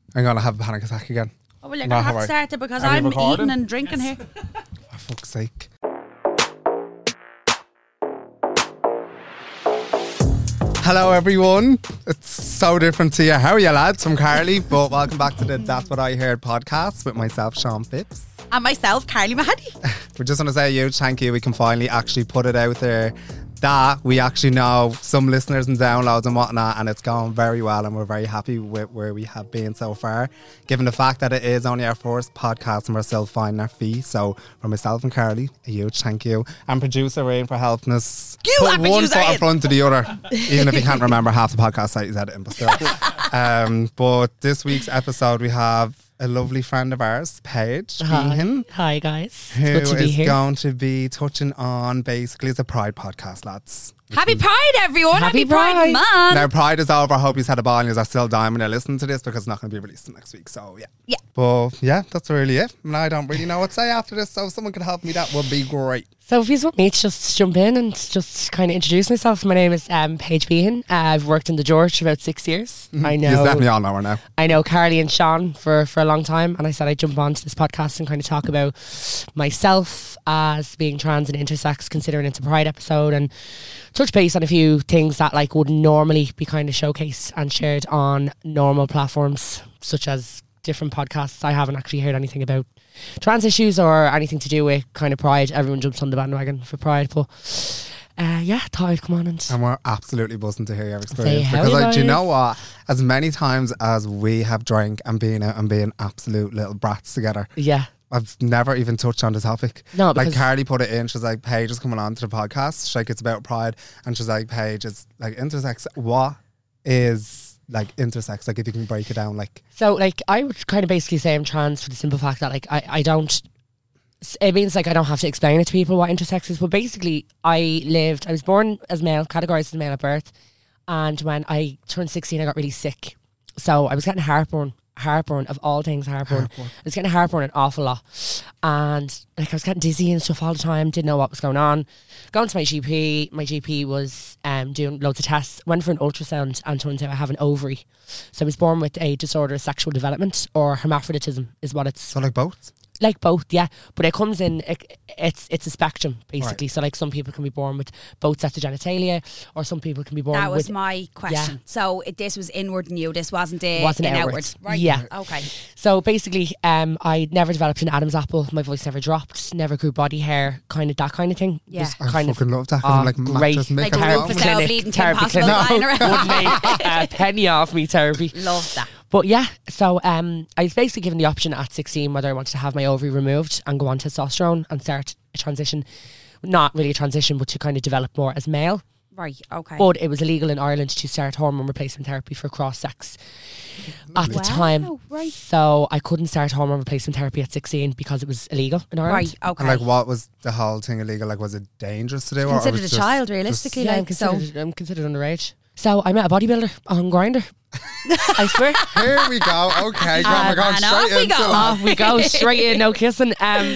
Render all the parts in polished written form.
I'm going to have a panic attack again. Oh, well, you're going to have to start it because I'm eating and drinking here. For fuck's sake. Hello everyone. It's so different to you. How are you, lads? I'm Carly, but welcome back to the That's What I Heard podcast with myself, Sean Phipps. And myself, Carly Mahady. We just want to say a huge thank you. We can finally actually put it out there that we actually know some listeners and downloads and whatnot, and it's going very well, and we're very happy with where we have been so far, given the fact that it is only our first podcast and we're still finding our feet. So for myself and Carly, a huge thank you, and producer Rain for helping us put one foot in front of the other, even if you can't remember half the podcast that he's editing, but still. But this week's episode we have a lovely friend of ours, Paige Behan. Hi guys. Who it's good to be is here. going to be touching on basically it's a Pride podcast, lads. Happy Pride, everyone. Happy Pride Pride. man. Now Pride is over. I hope you've had a ball and you're still dying when you're listening to this because it's not going to be released next week. So yeah. Yeah. But yeah, that's really it. And I don't really know what to say after this. So if someone could help me, that would be great. So if you want me to just jump in and just kind of introduce myself, my name is Paige Behan. I've worked in the George for about 6 years. I know. You definitely all know her now. I know Carly and Sean for a long time, and I said I'd jump onto this podcast and kind of talk about myself as being trans and intersex, considering it's a Pride episode, and touch base on a few things that like would normally be kind of showcased and shared on normal platforms, such as different podcasts. I haven't actually heard anything about trans issues or anything to do with kind of Pride. Everyone jumps on the bandwagon for Pride, but yeah, thought I'd come on and we're absolutely buzzing to hear your experience. Say Because how, like, do you guys. know what? As many times as we have drank and been out and being absolute little brats together, yeah. I've never even touched on the topic. No, like because Carly put it in. She's like, Paige is coming on to the podcast. She's like, it's about Pride, and she's like, Paige, it's like intersex. What is like intersex? Like, if you can break it down, like. So like I would kind of basically say I'm trans for the simple fact that like I don't. It means like I don't have to explain it to people what intersex is. But basically, I was born as male, categorised as male at birth, and when I turned 16, I got really sick. So I was getting heartburn of all things, heartburn. I was getting heartburn an awful lot, and like I was getting dizzy and stuff all the time, didn't know what was going on. Going to my GP was doing loads of tests, went for an ultrasound, and turns out I have an ovary. So I was born with a disorder of sexual development, or hermaphroditism is what it's So like both? like both, yeah, but it comes in it's a spectrum basically. Right. So like some people can be born with both sets of genitalia, or some people can be born with. That was my question. Yeah. So this was inward in you. This wasn't outward. Right. Yeah. Okay. So basically, I never developed an Adam's apple. My voice never dropped. Never grew body hair. Kind of that kind of thing. Yeah. I kind fucking love that. great. Mattress Like maker. the Rufus L. bleeding Kim Possible lying around. Would make a penny off me therapy. Love that. But yeah, so I was basically given the option at 16 whether I wanted to have my ovary removed and go on testosterone and start a transition. Not really a transition, but to kind of develop more as male. Right, okay. But it was illegal in Ireland to start hormone replacement therapy for cross-sex at the time. Right. So I couldn't start hormone replacement therapy at 16 because it was illegal in Ireland. Right, okay. And like, what was the whole thing illegal? Like, was it dangerous to do? Considered or a was it child, realistically. Yeah, like, I'm considered underage. So I met a bodybuilder on Grindr. I swear. Here we go. Okay, go on, we're going and off straight we into go. it. Off we go, straight in, no kissing.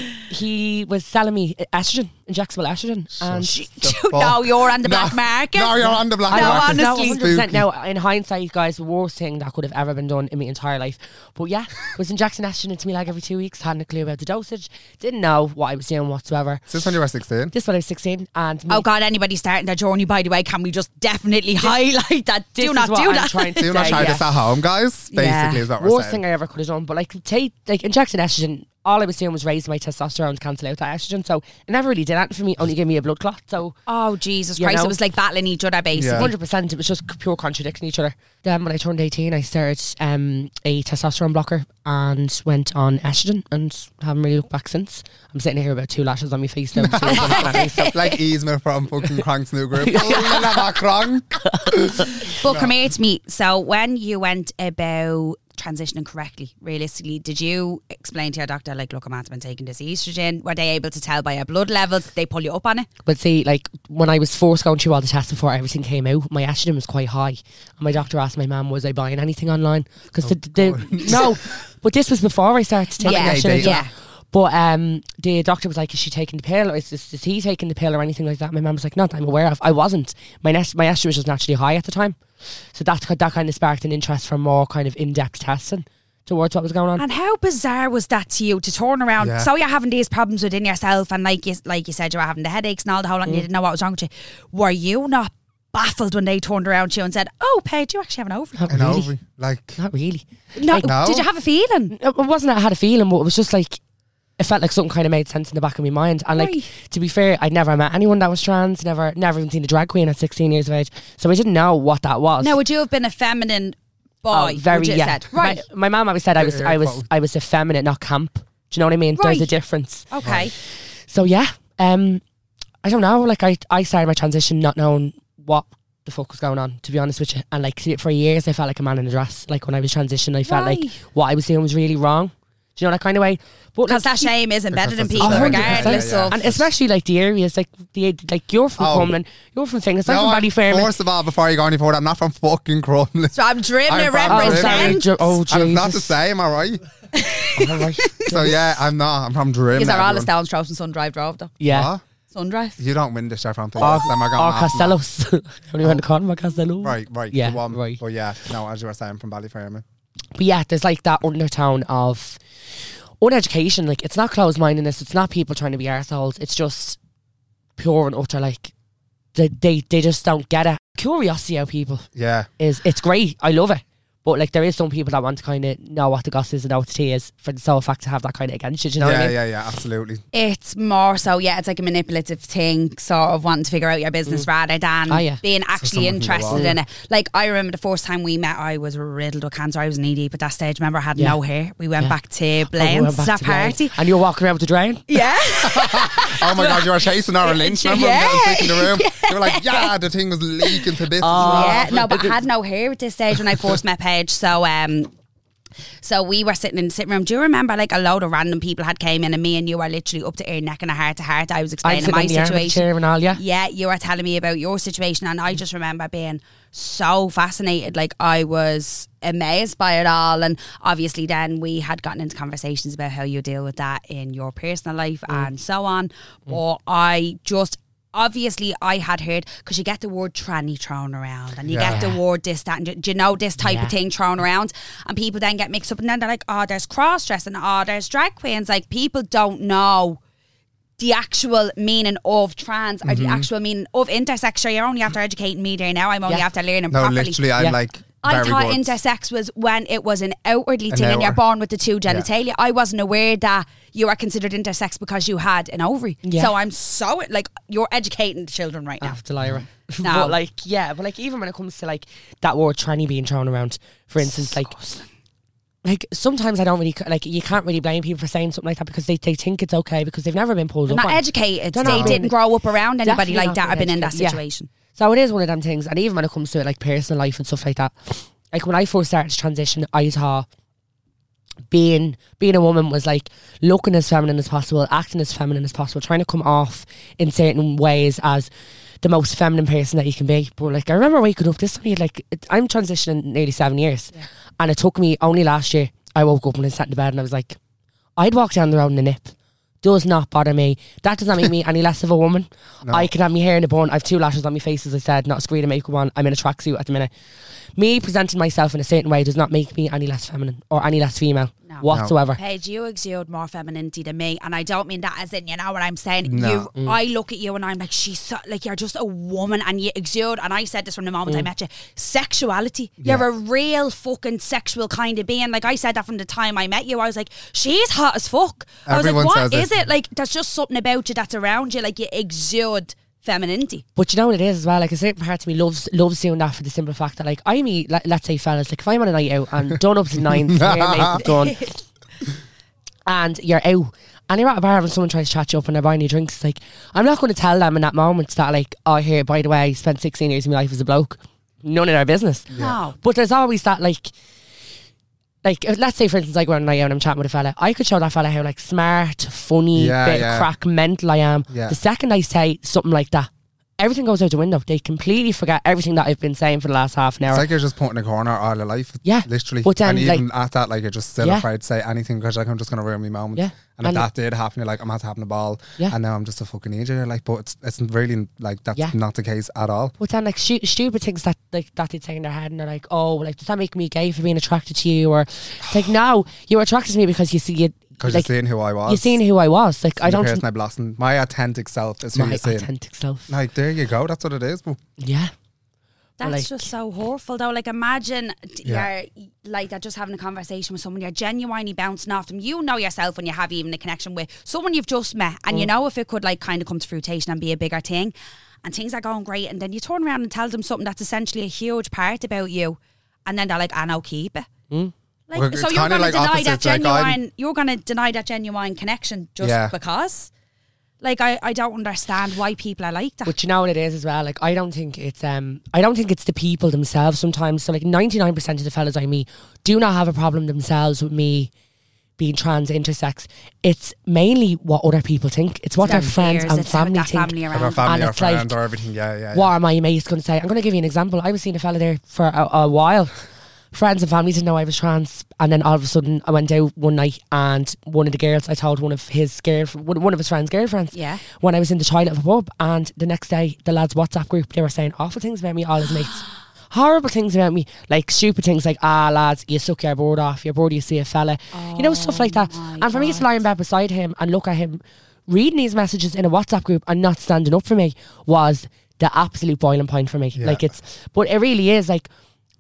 He was selling me estrogen, injectable estrogen. And no, you're on the black market. No, you're on the black No, market. honestly. No, 100%. No, in hindsight, guys, the worst thing that could have ever been done in my entire life. But yeah, was injecting estrogen into me like every 2 weeks. Hadn't a clue about the dosage. Didn't know what I was doing whatsoever. Is this when you were 16? This when I was 16. And Oh God, anybody starting their journey, by the way, can we just definitely highlight that? this Do is not what do I'm that. trying to Do not say, try yeah. this at home, guys. Basically, is what we're Worst saying. thing I ever could have done. But like injecting estrogen, all I was doing was raising my testosterone to cancel out that estrogen. So it never really did anything for me, only gave me a blood clot. So Oh Jesus You Christ, know? it was like battling each other basically. Yeah. 100%, it was just pure contradicting each other. Then when I turned 18, I started a testosterone blocker and went on estrogen and haven't really looked back since. I'm sitting here about 2 lashes on my face now. Like Yzma from fucking Crank's new group. Oh, never crank. But come here to me. So when you went about transitioning correctly, realistically, did you explain to your doctor, like, look, I've been taking this estrogen? Were they able to tell by your blood levels? Did they pull you up on it? But see, like when I was forced going through all the tests before everything came out, my estrogen was quite high. And my doctor asked my mum, was I buying anything online? Because no, but this was before I started taking estrogen. Yeah. But the doctor was like, is she taking the pill? Or is he taking the pill or anything like that? My mum was like, not that I'm aware of. I wasn't. My estrogen was naturally high at the time. So that kind of sparked an interest for more kind of in-depth testing. towards what was going on. And how bizarre was that to you to turn around? Yeah. So you're having these problems within yourself, and like you said, you were having the headaches and all the whole lot, and you didn't know what was wrong with you. Were you not baffled when they turned around to you and said, "Oh, Paige, you actually have an ovary"? Not An really. ovary. Like, Not really. No, No. did you have a feeling? It wasn't that I had a feeling, but it was just like, it felt like something kind of made sense in the back of my mind. And like, Right. to be fair, I'd never met anyone that was trans, never even seen a drag queen at 16 years of age. So I didn't know what that was. Now, would you have been a feminine boy? Oh, very, would you have yeah. said? Right. My mum always said I was effeminate, not camp. Do you know what I mean? There's a Right. difference. Okay. So yeah, I don't know. Like I started my transition not knowing what the fuck was going on, to be honest with you. And like for years, I felt like a man in a dress. Like when I was transitioning, I felt like Right. what I was doing was really wrong. Do you know that kind of way? But Because like, that shame is embedded in Because people, that's- regardless Yeah. of. and especially like the areas like you're from Oh. Crumlin, you're from Finglas, I'm no, from Ballyfermot. first of all, before you go any further, I'm not from fucking Crumlin. So I'm driven to I'm from Oh, Driven. sorry. represent. Oh, And it's not the Jesus. same, alright? All right. So yeah, I'm not. I'm from Driven. Is our all the everyone. Stones Throws and Sun Drive drove though? Yeah. What? Sun Drive. You don't win this, they're from Or, Last time I got or off. Castellos. Only went to call them Castello. Right, Yeah, the one. right. But yeah, no, as you were saying, from Ballyfermot. But yeah, there's like that undertone of uneducation. Like, it's not closed-mindedness. It's not people trying to be arseholes. It's just pure and utter, like, they just don't get it. Curiosity out people Yeah. it's great. I love it. But like, there is some people that want to kind of know what the goss is and know what the tea is for the sole fact to have that kind of against you. Do you know what I mean? Yeah, absolutely. It's more so, yeah, it's like a manipulative thing, sort of wanting to figure out your business rather than Ah, yeah. being actually someone can go interested on. in it. Like, I remember the first time we met, I was riddled with cancer. I was knee deep at that stage. Remember, I had Yeah. no hair. We went Yeah. back to Oh, we Blaine's, went back that to Blaine. party. And you're walking around with the drain? Yeah. Oh my god, you were chasing our Lynch. Remember Yeah. when we got sick in the room? You were like, yeah, the thing was leaking to bits. Oh. Yeah, no, but I had no hair at this stage when I first met Paige. So we were sitting in the sitting room. Do you remember like a load of random people had came in and me and you were literally up to ear, neck and a heart to heart. I was I'm explaining sitting my in the arm of the situation. chair and all, yeah. Yeah, you were telling me about your situation, and I just remember being so fascinated. Like, I was amazed by it all. And obviously then we had gotten into conversations about how you deal with that in your personal life and so on. But I just, obviously I had heard, because you get the word tranny thrown around and you get the word this, that, and do you know this type of thing thrown around, and people then get mixed up, and then they're like, oh, there's cross-dressing, oh, there's drag queens. Like, people don't know the actual meaning of trans or the actual meaning of intersex. Sure, you're only after educating me there now. I'm only Yeah. after learning No, properly. literally, I'm Yeah. like, I very thought good. intersex was when it was an outwardly An thing and you're outward. born with the two genitalia. I wasn't aware that you are considered intersex because you had an ovary. Yeah. So I'm so, like, you're educating the children right now. After Lyra. No. But like, yeah, but like, even when it comes to like that word tranny being thrown around, for instance, like sometimes I don't really, like, you can't really blame people for saying something like that because they think it's okay because they've never been pulled They're up not on. educated. They're They not didn't being- grow up around anybody Definitely like not that or being been in that educated, yeah. situation. So it is one of them things. And even when it comes to like personal life and stuff like that, like when I first started to transition, I thought being a woman was like looking as feminine as possible, acting as feminine as possible, trying to come off in certain ways as the most feminine person that you can be. But like, I remember waking up, this only like, I'm transitioning nearly 7 years, and it took me only last year. I woke up and I sat in the bed and I was like, I'd walk down the road in a nip. Does not bother me. That does not make me any less of a woman. No. I can have my hair in a bun. I have 2 lashes on my face, as I said, not a screen of makeup on. I'm in a tracksuit at the minute. Me presenting myself in a certain way does not make me any less feminine or any less female No. whatsoever. Paige, you exude more femininity than me, and I don't mean that as in, you know what I'm saying. No. I look at you and I'm like, she's so, like, you're just a woman, and you exude. And I said this from the moment I met you: sexuality. You're a real fucking sexual kind of being. Like, I said that from the time I met you. I was like, she's hot as fuck. I was Everyone like, what says is it. it? Like, there's just something about you that's around you. Like, you exude femininity. But you know what it is as well, like a certain part of me loves doing that for the simple fact that like I meet, let's say fellas, like if I'm on a night out and done up to 9, hair, makeup done, and you're out and you're at a bar and someone tries to chat you up and they're buying you drinks, it's like, I'm not going to tell them in that moment that like, oh here, by the way, I spent 16 years of my life as a bloke. None of their business. No. But there's always that like let's say for instance I go on a night out and I'm chatting with a fella, I could show that fella how like smart, funny, Yeah, bit yeah. of crack mental I am. Yeah. The second I say something like that, everything goes out the window. They completely forget everything that I've been saying for the last half an hour. It's like you're just put in a corner all your life. Yeah. Literally. But then, and even like, at that, like, you're just still afraid to say anything because, like, I'm just going to ruin my moment. Yeah. And if that did happen, you're like, I'm not having a ball. Yeah. And now I'm just a fucking idiot. Like, but it's really, like, that's not the case at all. But then, like, stupid things that like that they say in their head, and they're like, oh, like, does that make me gay for being attracted to you? Or it's like, no, you're attracted to me because you see it. Because like, you're seeing who I was. You're seeing who I was. Like, I don't. The person I blossomed. My authentic self is who My you're seeing. authentic self. Like, there you go. That's what it is. But Yeah. That's like- just so hurtful though. Like, imagine you're like that, just having a conversation with someone, you're genuinely bouncing off them. You know yourself when you have even a connection with someone you've just met, and you know if it could like kind of come to fruition and be a bigger thing, and things are going great, and then you turn around and tell them something that's essentially a huge part about you, and then they're like, "I know, keep it." Like, Well, so it's you're kinda going to like deny that opposites, like, genuine. You're going to deny that genuine connection just because. Like, I don't understand why people are like that. But you know what it is as well. Like, I don't think it's the people themselves sometimes. So like 99% of the fellas I meet do not have a problem themselves with me being trans, intersex. It's mainly what other people think. It's what their friends and family think. Family around. about family And or it's like, friends or everything. Yeah. What are my mates going to say? I'm going to give you an example. I was seeing a fella there for a while. Friends and family didn't know I was trans, and then all of a sudden I went out one night, and one of the girls, I told one of his friends' girlfriends, when I was in the toilet of a pub, and the next day the lads' WhatsApp group, they were saying awful things about me, all his mates. Horrible things about me, like stupid things like, lads, you suck your board off, your board, you see a fella, you know, stuff like that. And for me to lie in bed beside him and look at him reading these messages in a WhatsApp group and not standing up for me was the absolute boiling point for me. Like, but it really is, like,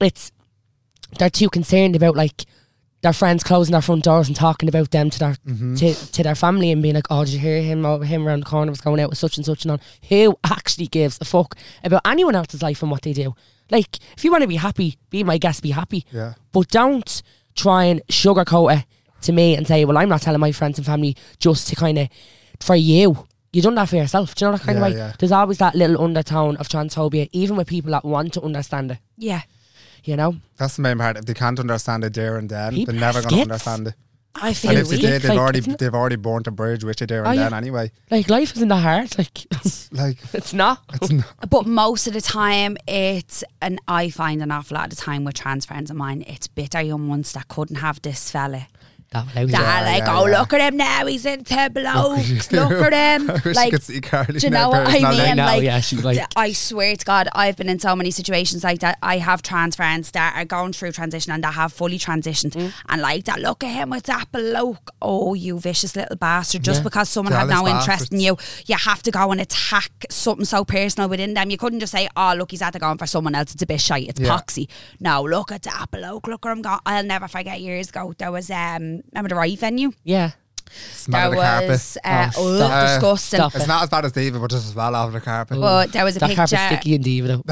they're too concerned about like their friends closing their front doors and talking about them to their to their family and being like, oh, did you hear him around the corner was going out with such and such and on. Who actually gives a fuck about anyone else's life and what they do? Like, if you want to be happy, be my guest, be happy. Yeah. But don't try and sugarcoat it to me and say, well, I'm not telling my friends and family just to kind of for you. You done that for yourself. Do you know that kind of way? Yeah. There's always that little undertone of transphobia, even with people that want to understand it. Yeah. You know? That's the main part. If they can't understand it there and then, People they're never are going to skits. understand it. I feel And if they weak. did, they've already burnt a bridge with you there and then anyway. Like, life isn't that hard. Like, Like, it's not. it's not. But most of the time, and I find an awful lot of the time with trans friends of mine, it's bitter young ones that couldn't have this fella. That look at him now, he's into blokes, look at him. I wish like, you could see Carly. do you know what I mean? Like, she's like, I swear to God, I've been in so many situations like that. I have trans friends that are going through transition and that have fully transitioned, and like that. Look at him with that bloke. Oh, you vicious little bastard! Just because someone had no interest in you, you have to go and attack something so personal within them. You couldn't just say, "Oh, look, he's at the going for someone else. It's a bit shite. It's poxy." No, look at that bloke. Look at him go. I'll never forget years ago. There was remember the Riot venue? Yeah. Smell the carpet. Disgusting. Stop It's not as bad as Diva, but just as well off the carpet. But there was a That picture. carpet's sticky and diva though.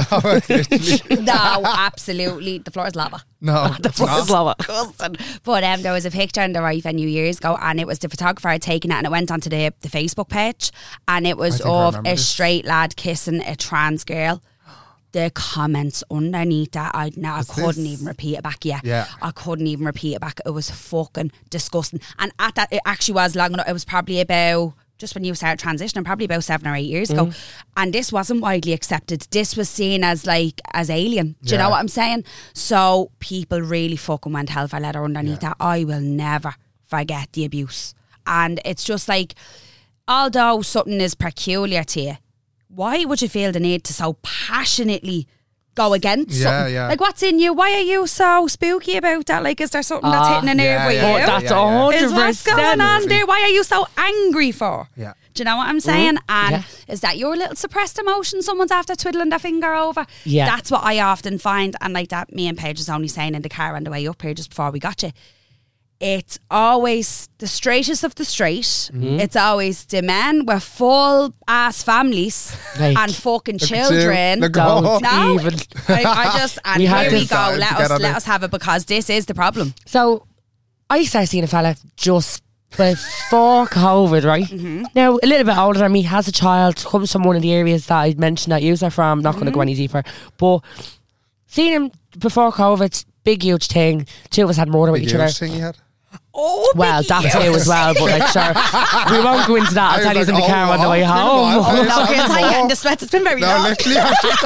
No, absolutely. The floor is lava. No, The floor is lava. But there was a picture in the Riot venue years ago, and it was the photographer had taken it, and it went onto the Facebook page, and it was I think I of remember a this. straight lad kissing a trans girl. The comments underneath that, I couldn't even repeat it back. Yeah. I couldn't even repeat it back. It was fucking disgusting. And at that, it actually was long enough. It was probably about just when you started transitioning, probably about 7 or 8 years ago. And this wasn't widely accepted. This was seen as alien. Do you know what I'm saying? So people really fucking went hell for leather underneath that. I will never forget the abuse. And it's just like, although something is peculiar to you, why would you feel the need to so passionately go against something? Yeah. Like, what's in you? Why are you so spooky about that? Like, is there something that's hitting a nerve with Oh, you? that's Is 100%. what's going on there? Why are you so angry for? Yeah. Do you know what I'm saying? And Yeah. is that your little suppressed emotion someone's after twiddling their finger over? Yeah. That's what I often find. And like that, me and Paige was only saying in the car on the way up here just before we got you. It's always the straightest of the straight. It's always the men with full ass families Like, and fucking Look at you. children. Look Don't at No, even. I just and We had here we this go. time Let together. us have it because this is the problem. So, I started seeing a fella just before COVID, right? Now, a little bit older than me, has a child, comes from one of the areas that I mentioned that you're from. I'm not going to go any deeper. But seeing him before COVID, big, huge thing. Two of us had murder with each other. Thing he had. Oh, Well, Mickey, that too as well, but like, sure, we won't go into that. I'll I tell you was in the like, car oh, on the way oh, home. oh, No, oh, it's like getting the sweats. It's been very No, long. literally.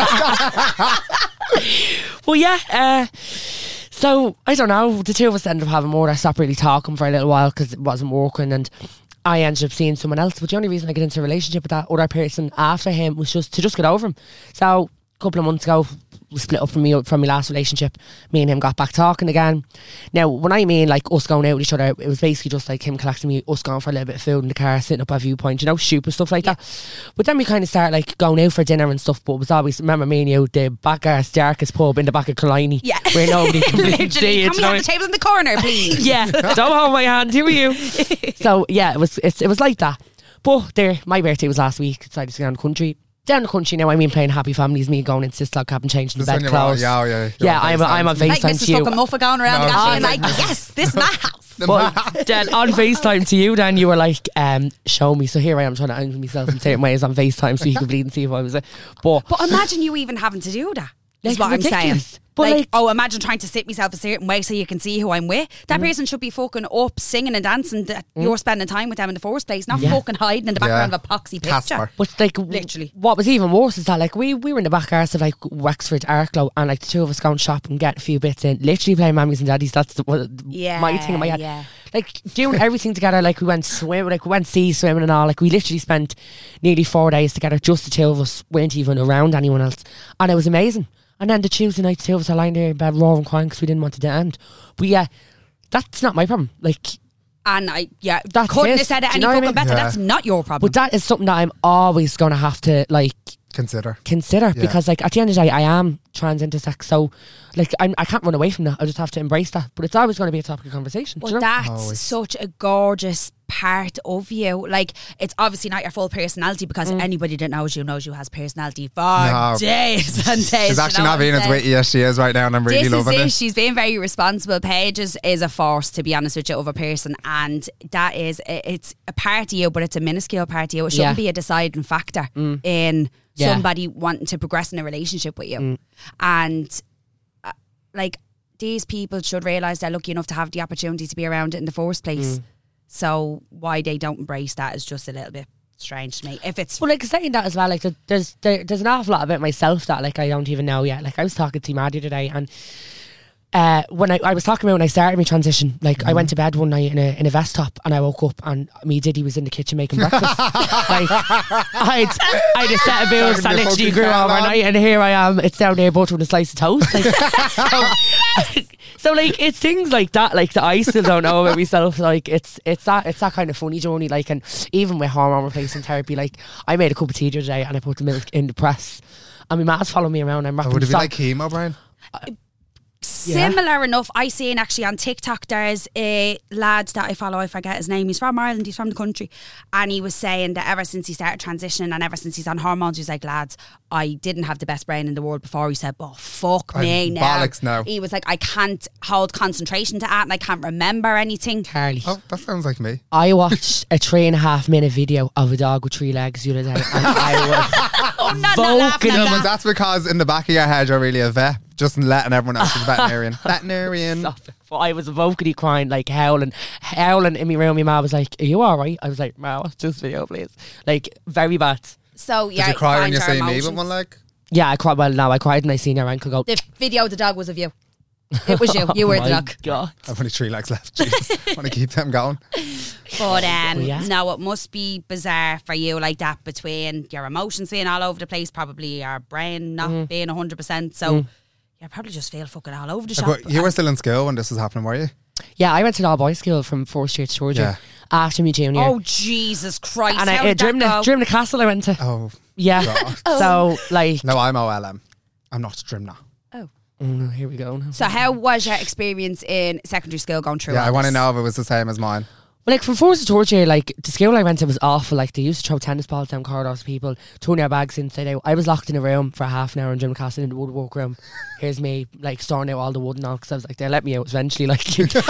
Well, yeah. So I don't know. The two of us ended up having more. I stopped really talking for a little while because it wasn't working, and I ended up seeing someone else. But the only reason I got into a relationship with that other person after him was just to get over him. So a couple of months ago, we split up from my last relationship. Me and him got back talking again. Now, when I mean like us going out with each other, it was basically just like him collecting me, us going for a little bit of food in the car, sitting up at Viewpoint, stupid stuff like that. But then we kind of started like going out for dinner and stuff. But it was always, remember me and you, the back darkest pub in the back of Killiney, Yeah. where nobody can really see it. Can we have the table in the corner, please? Yeah, don't hold my hand. Who are you? So yeah, it was like that. But my birthday was last week. Decided to go down the country. Down the country now. I mean, playing Happy Families, me going into this log cabin, changing the bed clothes. Yeah, I'm on Like FaceTime Mrs. to you. fucking Muffa going around No, the galley and she's like, yes, this is my house. But then on FaceTime to you, then you were like, show me. So here I am trying to angle myself in certain ways on FaceTime so you could bleed and see if I was it. But imagine you even having to do that. Is Like, what I'm saying. ridiculous. But like- imagine trying to sit myself a certain way so you can see who I'm with. That person should be fucking up singing and dancing that you're spending time with them in the first place, not fucking hiding in the background of a poxy picture. Casper. But like, Literally. what was even worse is that like we were in the back arse of like Wexford Arklow, and like the two of us going shopping, getting a few bits in, literally playing Mammies and Daddies. That's my thing in my head. Yeah. Like doing everything together. Like we went swim, like we went sea swimming and all. Like we literally spent nearly 4 days together, just the two of us. Weren't even around anyone else, and it was amazing. And then the Tuesday night, the two of us are lying there in bed roaring crying because we didn't want it to end. But yeah, that's not my problem. Like, And I That's couldn't it. have said it Do you any know what I fucking mean? better. Yeah. That's not your problem. but that is something that I'm always going to have to like Consider. consider Yeah. because like at the end of the day, I am trans intersex, so like I can't run away from that. I just have to embrace that. But it's always going to be a topic of conversation. do But you know? that's Always. such a gorgeous part of you. Like, it's obviously not your full personality because anybody that knows you has personality for No. days and days. She's actually not being as witty. witty as she is right now, and I'm really This is loving it. it. She's being very responsible. Paige is a force, to be honest with you, of a person, and that is it's a part of you, but it's a minuscule part of you. It shouldn't Yeah. be a deciding factor in Yeah. somebody wanting to progress in a relationship with you. And like, these people should realise they're lucky enough to have the opportunity to be around it in the first place. So why they don't embrace that is just a little bit strange to me. If it's Well, like saying that as well, like there's an awful lot about myself that like I don't even know yet. Like I was talking to Maddie today, and when I was talking about when I started my transition, like I went to bed one night in a vest top, and I woke up and me Diddy was in the kitchen making breakfast. Like I'd a set of bills that literally grew overnight, and here I am. It's down there butter with a slice of toast. Like, so like it's things like that, like that I still don't know about myself. Like it's that kind of funny journey. Like, and even with hormone replacement therapy, like I made a cup of tea the other day and I put the milk in the press, and my ma's following me around. I'm wrapping Would it be sock- like chemo, Brian? similar enough. I seen actually on TikTok, there's a lad that I follow, I forget his name, he's from Ireland, he's from the country, and he was saying that ever since he started transitioning and ever since he's on hormones, he's like, lads, I didn't have the best brain in the world before. He said, but fuck me now. Bollocks now. He was like, I can't hold concentration to that and I can't remember anything. Carly. Oh, that sounds like me. I watched a 3.5 minute video of a dog with 3 legs the other day, and I Oh, not Vocal laughing at No, that. but that's because in the back of your head you're really a vet, just letting everyone else is a veterinarian. Veterinarian. was vocally crying, like howling in my room. My ma was like, "Are you all right?" I was like, "Ma, watch this video, please." Like very bad. So yeah, Did you cry when find you your see me emotions. with one leg? Yeah, I cried. Well, now I cried and I seen your ankle go. The video of the dog was of you. It was you. You were Oh the my dog. God. I've only 3 legs left. Jesus. Want to keep them going. But yeah. no, it must be bizarre for you like that, between your emotions being all over the place, probably your brain not being 100%. So you probably just feel fucking all over the shop. But you were still in school when this was happening, were you? Yeah, I went to an all boys school from first year to third year after me junior. Oh Jesus Christ! and how I did that go? Drimna Castle I went to. Oh, Yeah. God. So like, No, I'm OLM. I'm not Drimna. oh no, here we go. So how was your experience in secondary school going through? Yeah, all I want to this? know if it was the same as mine. Well, like from first to third year, like the school I went to was awful. Like they used to throw tennis balls down corridors to people, throwing their bags inside out. I was locked in a room for half an hour in gym class in the woodwork room. Here's me like storing out all the wood and all because I was like, they'll let me out eventually. Like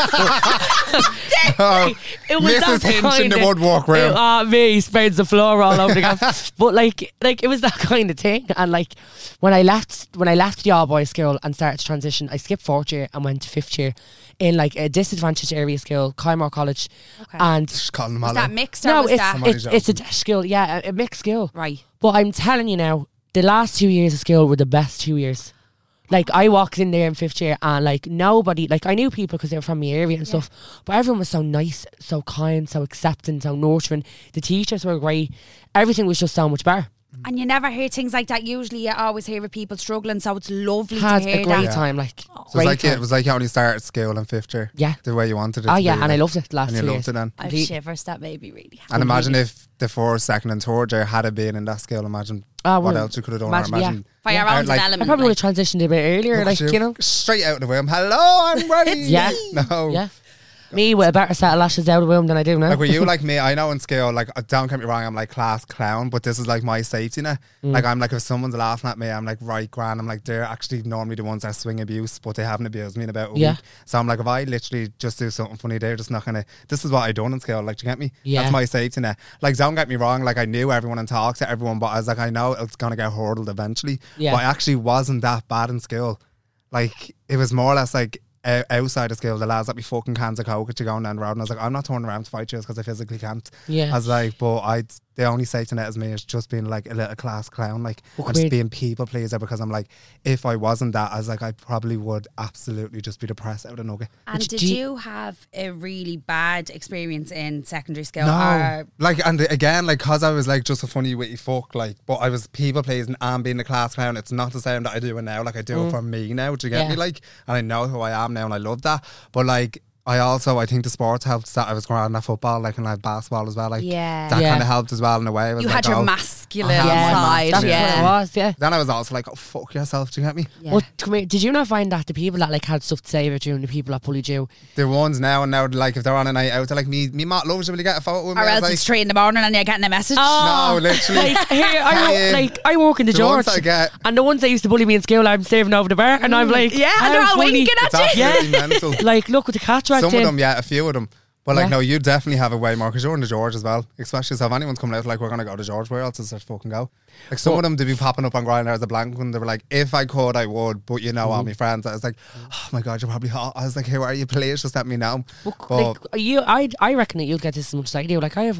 Oh, it was Mrs. that Hinch in the kind of- woodwork room. Me spreads the floor all over the gaff. But like it was that kind of thing. And like when I left the all boys school and started to transition, I skipped fourth year and went to fifth year in like a disadvantaged area school, Kymore College. Okay. And Just calling them Was all that out. mixed or no, was it's that Somebody's it's a dash school, yeah, a mixed school. right? But I'm telling you now, the last 2 years of school were the best 2 years. Like I walked in there in fifth year and like nobody, like I knew people because they were from the area and stuff, but everyone was so nice, so kind, so accepting, so nurturing. The teachers were great. Everything was just so much better. And you never hear things like that. Usually, you always hear of people struggling, so it's lovely Had to hear a great that. time, like So it great was like time. it was like you only started school in fifth year. Yeah. The way you wanted it. Oh to yeah, be, and I like, loved it the last and you 2 loved years. it then. I've Complete. shivers. That made me really happy. And imagine if the first, second, and third year had it been in that school. Imagine what well, else you could have done. imagine, Or imagine For your Yeah, own like- I development. probably like. would have transitioned a bit earlier, look like at you know. straight out of the room. Hello, I'm ready. Yeah. No. Yeah. Me with a better set of lashes out of the room than I do now. Like, were you like me? I know in school, like, don't get me wrong, I'm like class clown, but this is like my safety net. Like, I'm like, if someone's laughing at me, I'm like, right, grand. I'm like, they're actually normally the ones that swing abuse, but they haven't abused me in about a Yeah. week. So I'm like, if I literally just do something funny, they're just not gonna. This is what I done in school. Like, do you get me? Yeah. That's my safety net. Like, don't get me wrong. Like, I knew everyone and talked to everyone, but I was like, I know it's gonna get hurdled eventually. Yeah. But I actually wasn't that bad in school. Like, it was more or less like outside of school, the lads that be fucking cans of coke to going down the road, and I was like, I'm not turning around to fight you because I physically can't. Yeah. I was like, but the only safety net as me is just being like a little class clown, like, Well, and just weird. being people pleaser, because I'm like, if I wasn't that, I was like, I probably would absolutely just be depressed out of nugget. And Which did do you- you have a really bad experience in secondary school? No, Or like, and again, like, cause I was like just a funny witty fuck, like, but I was people pleasing and being a class clown. It's not the same that I do it now. Like, I do it for me now. Do you get Yeah. me? Like, and I know who I am now, and I love that. But like, I think the sports helped that I was grand at football, like, and I had basketball as well. Like, Yeah. that Yeah. kind of helped as well in a way. I was you like, had your oh. masculine I had my side. That's masculine, what it Yeah. was, yeah. Then I was also like, oh, fuck yourself. Do you get me? Yeah. But come here, did you not find that the people that like had stuff to say about you and the people that bullied you? The ones now and now, like, if they're on a night out, they're like, me Matt loves you. Will you get a photo with me? Or I else was it's like, 3 a.m. and you're getting a message. no, literally. Like here, Hey, I work in the, the George, ones I get- and the ones that used to bully me in school, I'm saving over the bar, and I'm like, Yeah, and how they're all funny. winking It's at you. absolutely mental. Like, look with the cataract Some of in. them, yeah, a few of them. But like, Yeah. no, you definitely have a way more because you're in the George as well. Especially so if anyone's coming out like, we're gonna go to George, where else is there to fucking go? Like, some of them to be popping up on Grindr as a blank one. They were like, if I could, I would, but you know, all my friends. I was like, oh my god, you're probably hot. I was like, who are you? Please just let me know. But Like I reckon that you'll get this as much as I do. Like I have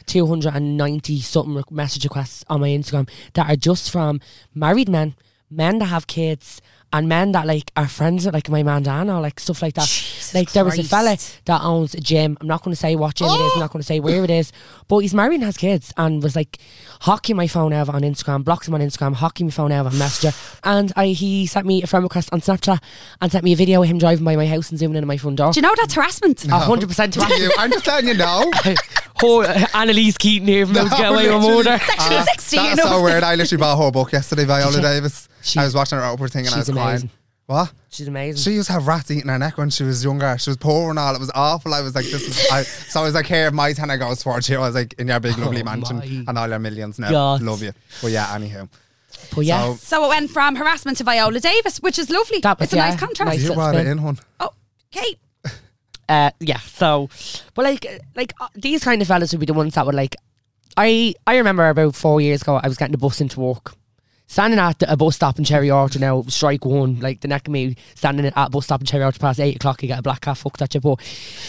290 something message requests on my Instagram that are just from married men that have kids, and men that like are friends with like my man Dan or like stuff like that. Jesus like there was a fella Christ. that owns a gym. I'm not going to say what gym it is. I'm not going to say where it is. But he's married and has kids, and was like hocking my phone out on Instagram, blocks him on Instagram, hocking my phone out on Messenger, and he sent me a friend request on Snapchat and sent me a video of him driving by my house and zooming in at my front door. Do you know that's harassment? 100% to I'm just letting you know. Poor Annalise Keaton here from How to Get Away with literally. Murder. Section 60, you That's know. so weird. I literally bought her book yesterday, Viola Did you? Davis. I was watching her Oprah thing and I was She's crying. amazing. What? She's amazing. She used to have rats eating her neck when she was younger. She was poor and all. It was awful. I was like, this is. So I was like, here, my tenner goes towards you. I was like, in your big lovely mansion my and all your millions now. God. Love you. But yeah, anyhow. But yeah, So- So it went from harassment to Viola Davis, which is lovely. That was- It's a nice yeah, contrast. nice. You That's brought it good. in, hon. Oh, Kate. yeah. So, but like these kind of fellas would be the ones that would like. I remember about 4 years ago, I was getting the bus into work. Standing at a bus stop in Cherry Orchard now, strike one, like the neck of me, standing at a bus stop in Cherry Orchard past 8 o'clock, you get a black cat fucked at your butt.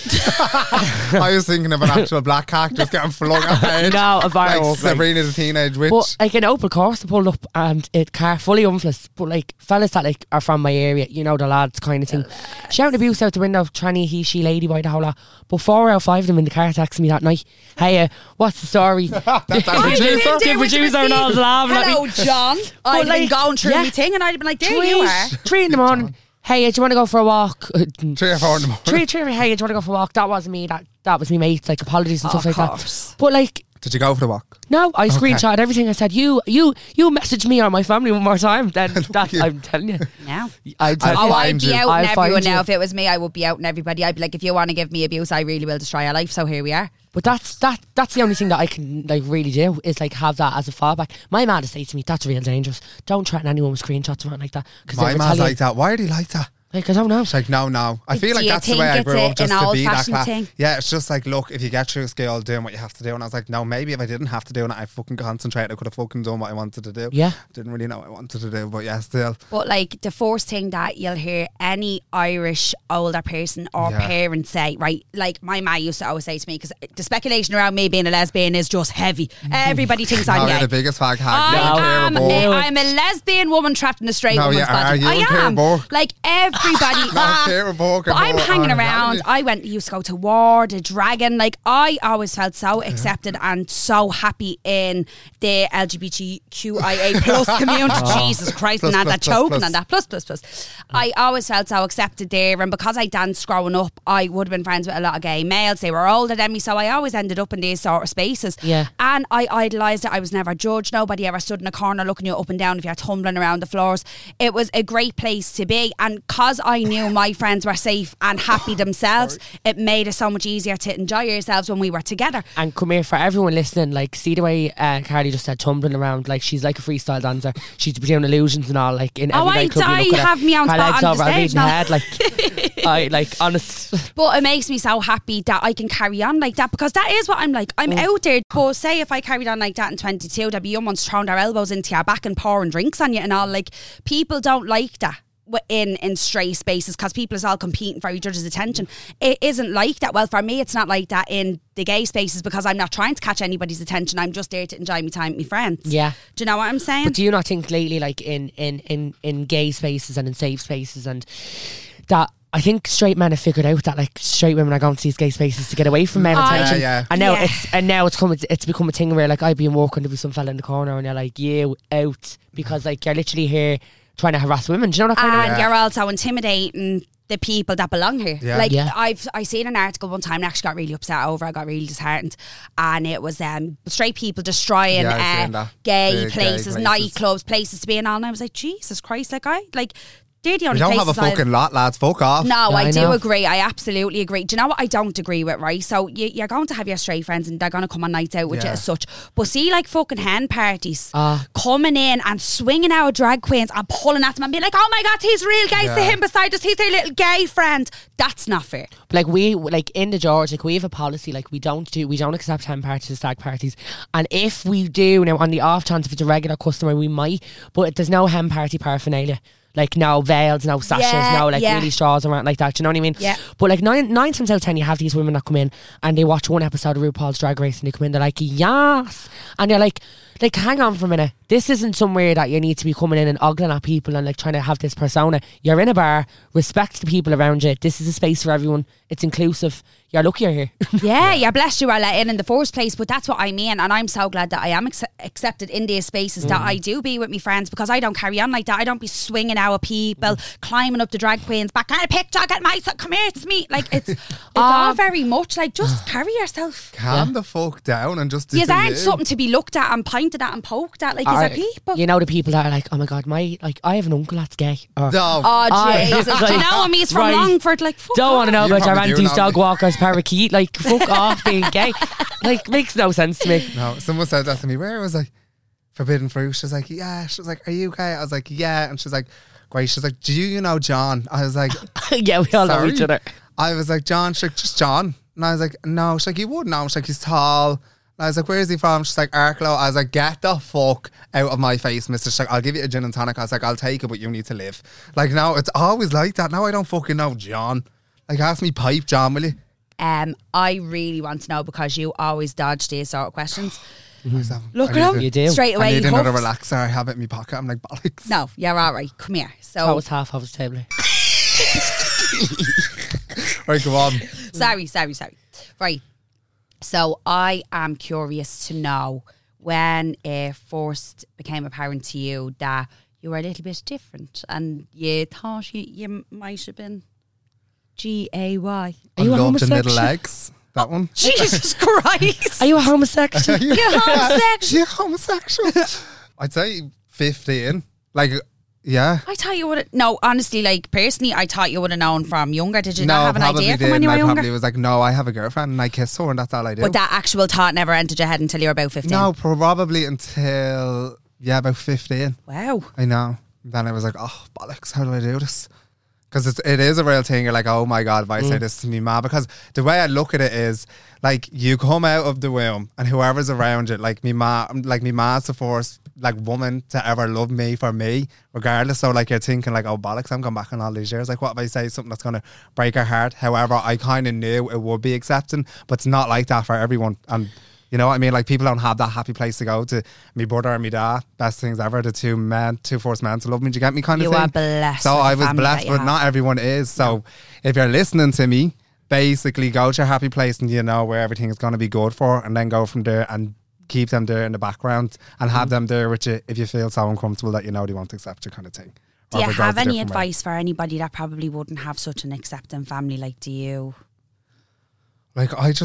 I was thinking of an actual black cat just getting flung ahead. No, a Like viral. Like, Sabrina the Teenage Witch. but like an Opel Corsa pulled up and it car fully unfless, but like fellas that like are from my area, you know, the lads kind of thing, shouting abuse out the window, tranny, he, she, lady by the whole lot. But 4 out of 5 of them in the car texting me that night, hey, what's the story? That's our I'd have producer. been there The with producer and all receipt. laughing at me. Hello, John. I'd been like, going through yeah. my thing and I'd have been like, there you are. 3 in the morning. Hey, do you want to go for a walk? 3 or 4 in the morning. Three, hey, do you want to go for a walk? That wasn't me. That was me mates. Like apologies and Of stuff like course. that. But like Did you go for the walk? No, I screenshot everything. I said, you message me or my family one more time. Then that, I'm telling you. Now. I'd I'd be out and everyone find now. you. If it was me, I would be out and everybody. I'd be like, if you want to give me abuse, I really will destroy your life. So here we are. But that's the only thing that I can like really do is like have that as a fallback. My mad say to me, that's real dangerous. Don't threaten anyone with screenshots or anything like that. My man's like that. Why are they like that? Like, I don't know. It's like, no. I feel Do like you that's the think way I it's grew up, just an to be that old-fashioned class. thing? Yeah, it's just like, look, if you get through school doing what you have to do, and I was like, no, maybe if I didn't have to do it, I fucking concentrated, I could have fucking done what I wanted to do. Yeah. Didn't really know what I wanted to do, but yeah, still. But like the first thing that you'll hear any Irish older person or parent say, right? Like my ma used to always say to me, because the speculation around me being a lesbian is just heavy. Everybody thinks I'm You're gay. the biggest fag hag. I'm a lesbian woman trapped in a straight woman's body. You I am. Burke. Like everybody. But I'm hanging around. I used to go to War, the Dragon. Like I always felt so accepted and so happy in the LGBTQIA plus community. Jesus Christ, Plus, and plus, that plus, choking plus. on that plus. I always felt so accepted there, and because I danced growing up, I would have been friends with a lot of gay males. They were older than me, so I always ended up in these sort of spaces. Yeah. And I idolised it. I was never judged. Nobody ever stood in a corner looking you up and down if you're tumbling around the floors. It was a great place to be, and because I knew my friends were safe and happy themselves, it made it so much easier to enjoy yourselves when we were together. And come here, for everyone listening, like, see the way Carly just said, tumbling around, like she's like a freestyle dancer. She's doing illusions and all, like in every nightclub you look at her, have me on her spot legs on over the her stage beating now. head, like I like honest. But it makes me so happy that I can carry on like that, because that is what I'm like. I'm out there. But say if I carried on like that in 22, there'd be young ones throwing their elbows into your back and pouring drinks on you and all. Like, people don't like that in straight spaces, because people is all competing for each other's attention. It isn't like that. Well, for me, it's not like that in the gay spaces, because I'm not trying to catch anybody's attention. I'm just there to enjoy my time with my friends. Yeah. Do you know what I'm saying? But do you not think lately, like in gay spaces and in safe spaces, and that I think straight men have figured out that like straight women are going to these gay spaces to get away from men attention. Yeah. And now it's become a thing where like I'd be in work and there'd be some fella in the corner and you're like, you out, because like you're literally here trying to harass women. Do you know that kind of And you're also intimidating the people that belong here. Yeah. Like, Yeah. I seen an article one time and actually got really upset over. I got really disheartened, and it was straight people destroying Yeah, I've seen that. gay The places, gay places. nightclubs, places to be in. All, and I was like, Jesus Christ! Like they're the We only don't have a places fucking lot, lads. Fuck off. No, Yeah, I I do know. agree. I absolutely agree. Do you know what I don't agree with, right? So you're going to have your straight friends and they're going to come on nights out with you Yeah. as such. But see, like fucking hen parties, Ah. coming in and swinging out drag queens and pulling at them and being like, oh my God, he's real gay to Yeah. him beside us. He's their little gay friend. That's not fair. like we like in the George, like we have a policy, like we don't accept hen parties and stag parties, and if we do now, on the off chance if it's a regular customer, we might, but there's no hen party paraphernalia. Like no veils, no sashes, Yeah, no like yeah. really straws around like that. Do you know what I mean? Yeah. But like nine times out of 10, you have these women that come in and they watch one episode of RuPaul's Drag Race and they come in, they're like, yes, and you're like, hang on for a minute. This isn't somewhere that you need to be coming in and ogling at people and like trying to have this persona. You're in a bar. Respect the people around you. This is a space for everyone. It's inclusive. You're lucky you're here. Yeah, you're blessed you are let in the first place, but that's what I mean, and I'm so glad that I am accepted in these spaces, that I do be with my friends, because I don't carry on like that. I don't be swinging out at people, climbing up the drag queens back, get a picture, get my son, come here, it's me. Like it's all very much like, just carry yourself. Calm the fuck down and just do You aren't you. something to be looked at and pointed at and poked at. Like, Or, is there people? you know, the people that are like, oh my God, I have an uncle that's gay. Or, No. Oh Jesus! Do you know him? He's from Right. Longford. Like, fuck don't want to know You about your probably do auntie's know. dog walker's parakeet. Like, fuck off being gay. Like, makes no sense to me. No, someone said that to me. Where was I? Forbidden Fruit. She was like, yeah. She was like, are you gay? I was like, yeah. And she was like, great. She was like, do you know John? I was like, Yeah, we all know sorry. each other. I was like, John. She's like, just John. And I was like, no. She's like, you would know. She's like, he's tall. And I was like, where is he from? She's like, Arklow. I was like, get the fuck out of my face, mister. She's like, I'll give you a gin and tonic. I was like, I'll take it, but you need to live. Like, no, it's always like that. Now I don't fucking know John. Like, ask me pipe, John, will you? I really want to know, because you always dodge these sort of questions. Look I at need him. You do. Straight I away. need another huffed. relaxer. I have it in my pocket. I'm like, bollocks. No, you're all right. Come here. That So was half of his table. Right, go on. sorry. Right. So I am curious to know, when it first became apparent to you that you were a little bit different and you thought you might have been GAY. Are you a Unloved and homosexual? little legs. That one. Jesus Christ. Are you a homosexual? You're homosexual. You're homosexual. I'd say 15. Like, yeah. I thought you would have. No, honestly, like personally, I thought you would have known from younger. Did you No, not have an probably idea from didn't. when you were I younger? probably was like, no, I have a girlfriend and I kiss her and that's all I do. But that actual thought never entered your head until you were about 15. No, probably until, about 15. Wow. I know. Then I was like, oh, bollocks, how do I do this? Because it is a real thing. You're like, oh my God, if I say this to me ma. Because the way I look at it is, like, you come out of the womb and whoever's around you, like me ma's the first, like, woman to ever love me for me, regardless. So, like, you're thinking, like, oh, bollocks, I'm going back in all these years. Like, what if I say something that's going to break her heart? However, I kind of knew it would be accepting, but it's not like that for everyone. And you know what I mean? Like, people don't have that happy place to go to. Me brother and me dad, best things ever. The two first men to love me. Do you get me kind of You thing? are blessed. So with I the was family blessed, that you but not have. everyone is. So if you're listening to me, basically go to your happy place and you know where everything is going to be good for, and then go from there and keep them there in the background and have them there with you if you feel so uncomfortable that you know they won't accept you, kind of thing. Do you Or if it have goes a any different way. advice for anybody that probably wouldn't have such an accepting family? Like, do you? Like, I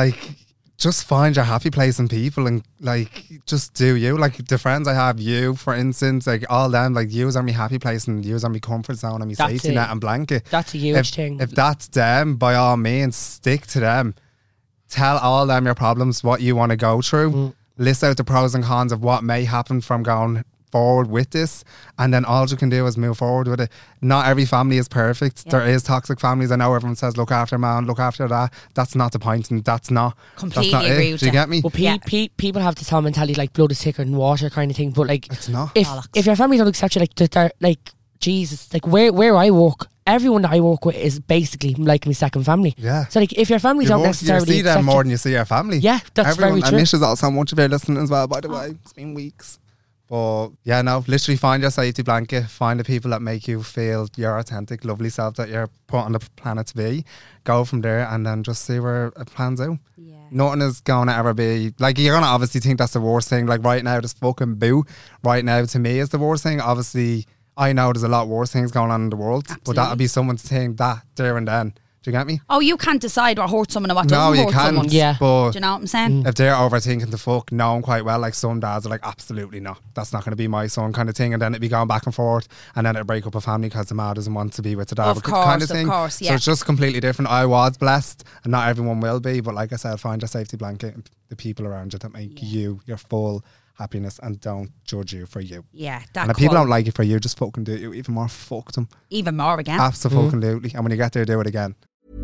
just find your happy place in people and like just do you. Like the friends I have, you for instance, like all them, like yous are my happy place and yous are my comfort zone and my That's safety it. net and blanket. That's a huge thing. If that's them, by all means stick to them. Tell all them your problems, what you want to go through. List out the pros and cons of what may happen from going forward with this, and then all you can do is move forward with it. Not every family is perfect. There is toxic families. I know everyone says look after man, look after that. That's not the point, and that's not Completely that's not agree it. with Do you you. get me? Well, people have this whole mentality like blood is thicker than water kind of thing, but like It's not. if your family don't accept you, like they're like Jesus, like where I work, everyone that I work with is basically like my second family. Yeah. So like if your family don't You necessarily see them accept more you, than you see your family. Yeah, that's Everyone, very and true. Mish is also much of their listening as well, by the way. It's been weeks. But yeah, no, literally find your safety blanket. Find the people that make you feel your authentic, lovely self that you're put on the planet to be. Go from there and then just see where it plans out. Yeah. Nothing is going to ever be, like, you're going to obviously think that's the worst thing. Like right now, this fucking boo right now to me is the worst thing. Obviously, I know there's a lot worse things going on in the world. But Absolutely. that would be someone's thing that there and then. Do you get me? Oh, you can't decide what hurts someone and what No, doesn't you hurt can't. someone. Yeah. But Do you know what I'm saying? if they're overthinking the fuck, know 'em quite well, like some dads are like, absolutely not. That's not going to be my son kind of thing. And then it'd be going back and forth. And then it'd break up a family because the ma doesn't want to be with the dad. Of kind course, of thing. yeah. So it's just completely different. I was blessed and not everyone will be. But like I said, find your safety blanket and the people around you that make you your full happiness and don't judge you for you. Yeah, that And if people quote. don't like you for you, just fucking do it you even more. Fuck them. Even more again. Absolutely. And when you get there, do it again.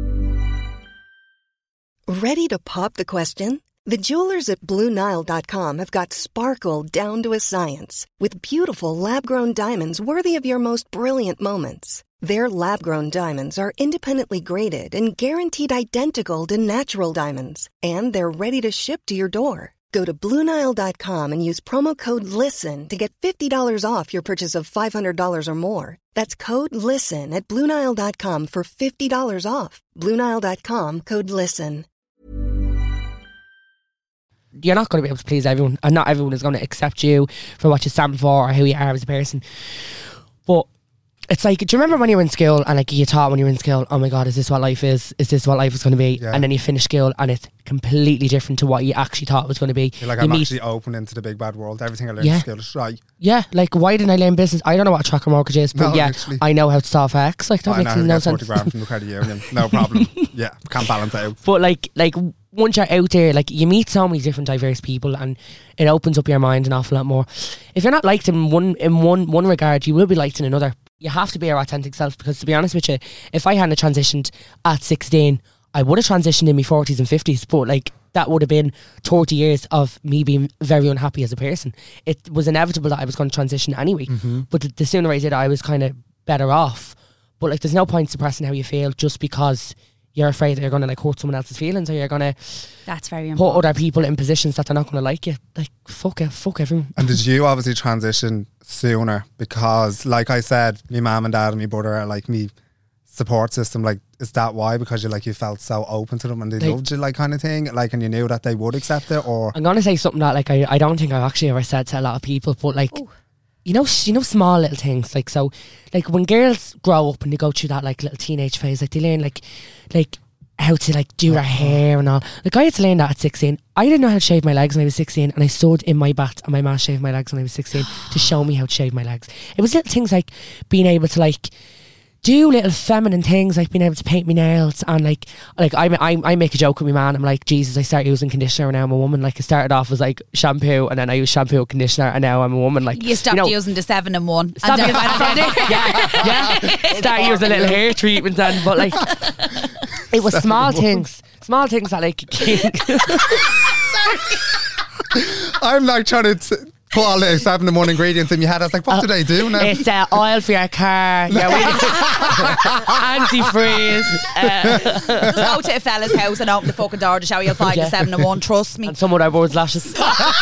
Ready to pop the question? The jewelers at BlueNile.com have got sparkle down to a science with beautiful lab-grown diamonds worthy of your most brilliant moments. Their lab-grown diamonds are independently graded and guaranteed identical to natural diamonds, and they're ready to ship to your door. Go to BlueNile.com and use promo code LISTEN to get $50 off your purchase of $500 or more. That's code LISTEN at BlueNile.com for $50 off. BlueNile.com, code LISTEN. you're not going to be able to please everyone, and not everyone is going to accept you for what you stand for or who you are as a person. But it's like, do you remember when you were in school and like you thought when you were in school, oh my God, is this what life is? Is this what life is going to be? Yeah. And then you finish school and it's completely different to what you actually thought it was going to be. You're like, You I'm meet- actually open into the big bad world. Everything I learned Yeah. in school is right. Yeah, like why didn't I learn business? I don't know what a tracker mortgage is, but No, yeah, literally. I know how to solve X. Like that I know makes how to no get 40 sense. grand from the credit union. No problem. Yeah, can't balance out. But like once you're out there, like you meet so many different diverse people, and it opens up your mind an awful lot more. If you're not liked in one regard, you will be liked in another. You have to be your authentic self, because to be honest with you, if I hadn't transitioned at 16, I would have transitioned in my 40s and 50s, but like that would have been 30 years of me being very unhappy as a person. It was inevitable that I was going to transition anyway, but the sooner I did, I was kind of better off. But like there's no point suppressing how you feel just because you're afraid that you're going to like hurt someone else's feelings, or you're going to That's very put important. other people in positions that they're not going to like you. Like fuck it, fuck everyone. And did you obviously transition sooner? Because like I said, my mum and dad and my brother are like me support system. Like, is that why? Because you felt so open to them and they Like- loved you, like kind of thing, like, and you knew that they would accept it? Or I'm going to say something that like I don't think I've actually ever said to a lot of people, but like you know small little things, like so like when girls grow up and they go through that like little teenage phase, like they learn like how to like do their hair and all. Like I had to learn that at 16. I didn't know how to shave my legs when I was 16, and I stood in my bath and my ma shaved my legs when I was 16 to show me how to shave my legs. It was little things like being able to like do little feminine things, like being able to paint my nails, and like I make a joke with my man. I'm like, Jesus, I started using conditioner and now I'm a woman. Like, it started off as like shampoo, and then I use shampoo, conditioner, and now I'm a woman. Like, you stopped using the 7-in-1. Stop Start using a little hair treatment then, but like it was small things that like I'm like trying to put all the 7-in-1 ingredients in your head. I was like, what did I do now? It's oil for your car, antifreeze. Just go to a fella's house and open the fucking door to show you'll find the 7-in-1. Trust me. And some of our boards lashes.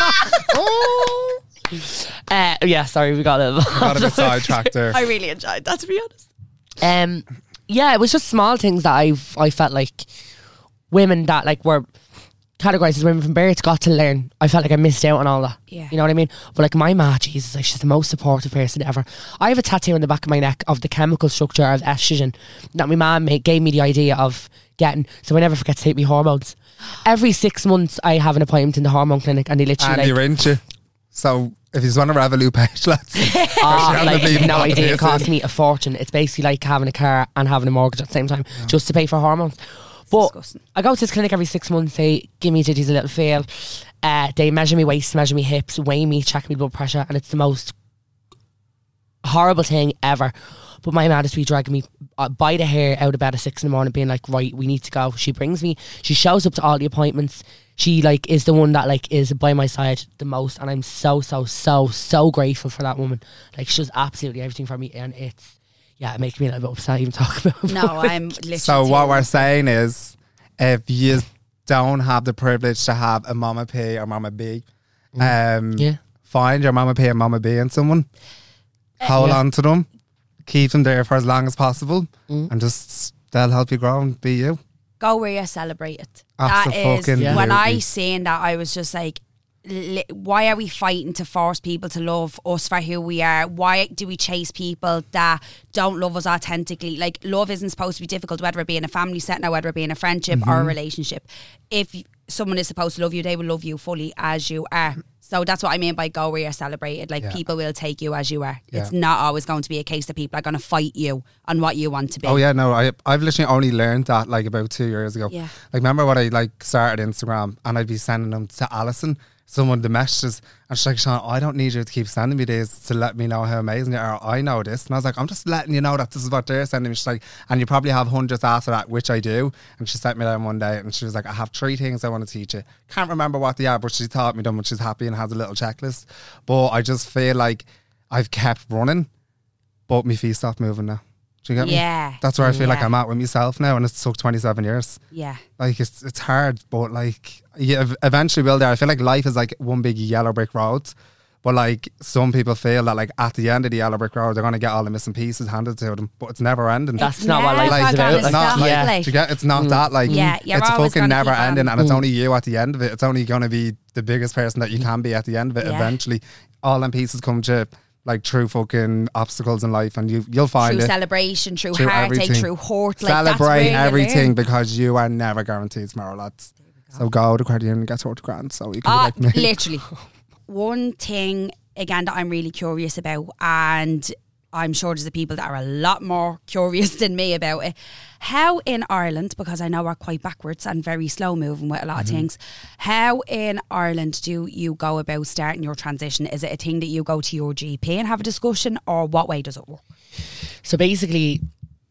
Yeah, sorry, we got a bit sidetracked there. I really enjoyed that, to be honest. Yeah, it was just small things that I felt like women that like were categorised as women from birth got to learn. I felt like I missed out on all that. Yeah. You know what I mean? But like my ma, Jesus, like, she's the most supportive person ever. I have a tattoo on the back of my neck of the chemical structure of estrogen that my mum gave me the idea of getting, so I never forget to take my hormones. Every 6 months I have an appointment in the hormone clinic, and they literally Andy Rinch. So if you want a Revolut page, lads. No idea. It cost me a fortune. It's basically like having a car and having a mortgage at the same time, just to pay for hormones. But disgusting. I go to this clinic every 6 months. They give me titties a little feel. They measure me waist, measure me hips, weigh me, check me blood pressure, and it's the most horrible thing ever. But my mad is to be dragging me by the hair out of bed at 6 a.m, being like, right, we need to go. She brings me, she shows up to all the appointments. She like is the one that like is by my side the most, and I'm so grateful for that woman. Like, she does absolutely everything for me, and it makes me a little bit upset even talking about it. No, I'm literally. So what we're saying is, if you don't have the privilege to have a Mama P or Mama B, find your Mama P and Mama B in someone. Hold on to them. Keep them there for as long as possible, and just they'll help you grow and be you. Go where you celebrate it. Absolutely. When I seen that, I was just like, why are we fighting to force people to love us for who we are? Why do we chase people that don't love us authentically? Like, love isn't supposed to be difficult, whether it be in a family setting or whether it be in a friendship or a relationship. If someone is supposed to love you, they will love you fully as you are. So that's what I mean by go where you're celebrated. Like, people will take you as you are. Yeah. It's not always going to be a case that people are going to fight you on what you want to be. Oh yeah, no, I've literally only learned that like about 2 years ago. Yeah. Like, remember when I like started Instagram and I'd be sending them to Alison, someone the messages, and she's like, Sean, I don't need you to keep sending me these to let me know how amazing you are. I know this. And I was like, I'm just letting you know that this is what they're sending me. She's like, and you probably have hundreds after that, which I do. And she sent me down one day and she was like, I have 3 things I want to teach you. Can't remember what they are, but she taught me them, and she's happy and has a little checklist. But I just feel like I've kept running, but my feet stopped moving now. Do you get me? Yeah. That's where I feel like I'm at with myself now, and it's took 27 years. Yeah. Like, it's hard, but like, you eventually will there. I feel like life is like one big yellow brick road, but like, some people feel that like at the end of the yellow brick road they're going to get all the missing pieces handed to them, but it's never ending. That's not what life is about. It's not like, do you get, it's not that like, it's fucking never ending, and it's only you at the end of it. It's only going to be the biggest person that you can be at the end of it. Eventually all them pieces come to like through fucking obstacles in life, and you'll find through it. Celebration, through heartache, everything. through hurt. Like, Celebrate that's everything, because you are never guaranteed tomorrow, lads. So go to credit union and get 40 grand so you can be like me. Literally. One thing again that I'm really curious about, and I'm sure there's the people that are a lot more curious than me about it. How in Ireland, because I know we're quite backwards and very slow moving with a lot of things, how in Ireland do you go about starting your transition? Is it a thing that you go to your GP and have a discussion, or what way does it work? So basically,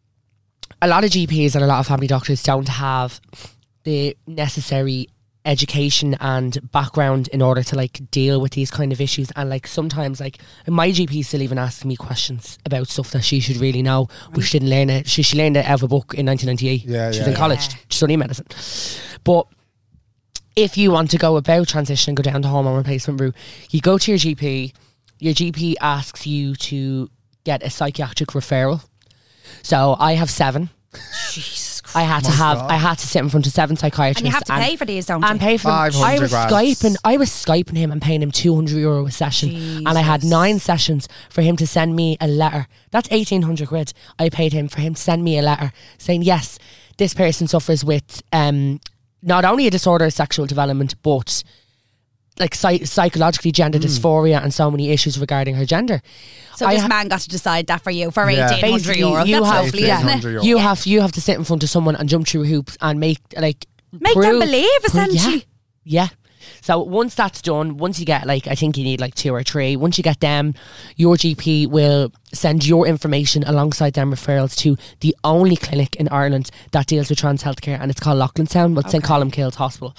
a lot of GPs and a lot of family doctors don't have the necessary education and background in order to like deal with these kind of issues, and like sometimes like my GP still even asks me questions about stuff that she should really know, but she didn't learn it. She learned it out of a book in 1998. She was in college studying medicine. But if you want to go about transition and go down the hormone replacement route, you go to your GP. Your GP asks you to get a psychiatric referral. So I have 7. Jesus I had to sit in front of 7 psychiatrists. And you have to pay for these, don't you? And pay for them. I 500 was grand. Skyping him and paying him €200 a session. Jesus. And I had 9 sessions for him to send me a letter. That's 1,800 quid I paid him for him to send me a letter saying, yes, this person suffers with not only a disorder of sexual development, but like psychologically gender dysphoria and so many issues regarding her gender. So this man got to decide that for you for €1,800. Basically, That's lovely, isn't it? €1,800. You have to sit in front of someone and jump through hoops and make them believe, essentially. Yeah. So once that's done, once you get I think you need 2 or 3. Once you get them, your GP will send your information alongside them referrals to the only clinic in Ireland that deals with trans healthcare, and it's called Loughlinstown, but St Columkille's Hospital.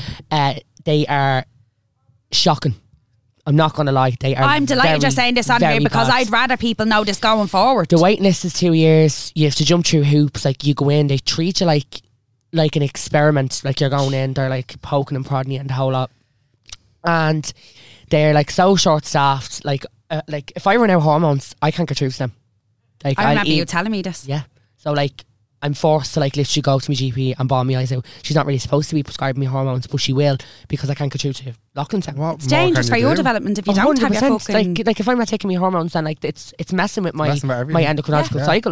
They are shocking. I'm not going to lie. They are. I'm delighted you're saying this on here because I'd rather people know this going forward. The waiting list is 2 years. You have to jump through hoops. You go in, they treat you like an experiment. You're going in, they're poking and prodding you and the whole lot. And they're so short staffed. If I run out of hormones, I can't get through to them. I remember you telling me this. Yeah. So I'm forced to literally go to my GP and bawl my eyes out. She's not really supposed to be prescribing me hormones, but she will because I can't get through to Loughlinstown. It's dangerous for your development if you don't have your fucking... if I'm not taking my hormones, then it's messing with my endocrinological cycle.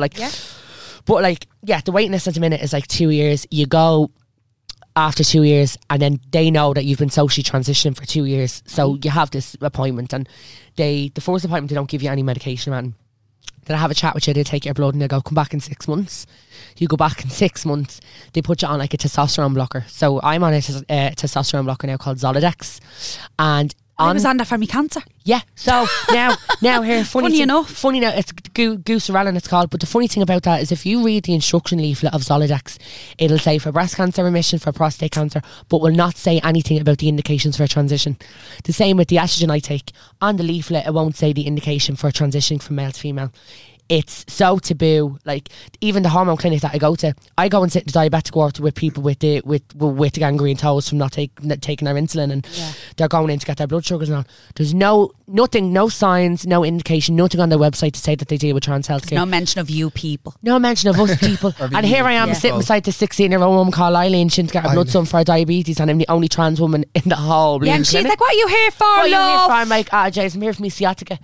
But the waiting list at the minute is 2 years. You go after 2 years, and then they know that you've been socially transitioning for 2 years. So you have this appointment, and the first appointment they don't give you any medication or anything. They'll have a chat with you, they'll take your blood and they'll go, come back in 6 months. You go back in 6 months, they put you on a testosterone blocker. So I'm on a testosterone blocker now called Zoladex. And I was on that for me cancer. Yeah. So now here, funny enough, it's Goserelin it's called. But the funny thing about that is if you read the instruction leaflet of Zoladex, it'll say for breast cancer remission, for prostate cancer, but will not say anything about the indications for transition. The same with the estrogen I take. On the leaflet, it won't say the indication for transitioning from male to female. It's so taboo. Even the hormone clinic that I go to, I go and sit in the diabetic ward with people with the gangrene toes from not taking their insulin, and they're going in to get their blood sugars and all. There's nothing, no signs, no indication, nothing on their website to say that they deal with trans healthcare. No mention of you people. No mention of us people. And here I am sitting beside this 16-year-old woman called Eileen. She's got her blood done for diabetes, and I'm the onme trans woman in the whole. Yeah, and she's like, "What are you here for, love?" love? I'm like, Jason, I'm here for me sciatica.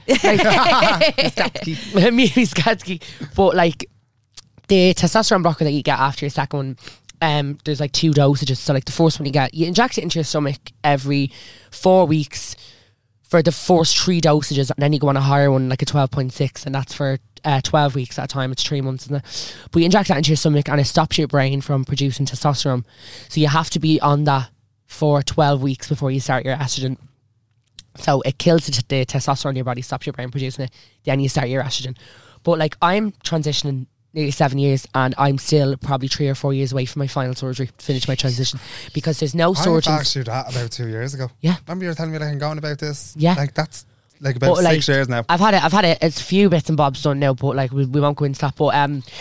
Skatsky. But the testosterone blocker that you get after your second one, there's 2 dosages. So the first one you inject it into your stomach every 4 weeks for the first 3 dosages, and then you go on a higher one, a 12.6, and that's for 12 weeks at a time. It's 3 months, isn't it? But you inject that into your stomach and it stops your brain from producing testosterone. So you have to be on that for 12 weeks before you start your estrogen. So it kills the testosterone in your body, stops your brain producing it, then you start your estrogen. But I'm transitioning nearly 7 years, and I'm still probably 3 or 4 years away from my final surgery to finish my transition, because there's no surgeons. I asked you that about 2 years ago. Yeah. Remember you were telling me I'm going about this? Yeah. That's about 6 years now. I've had it. It's a few bits and bobs done now, but we won't go into that. But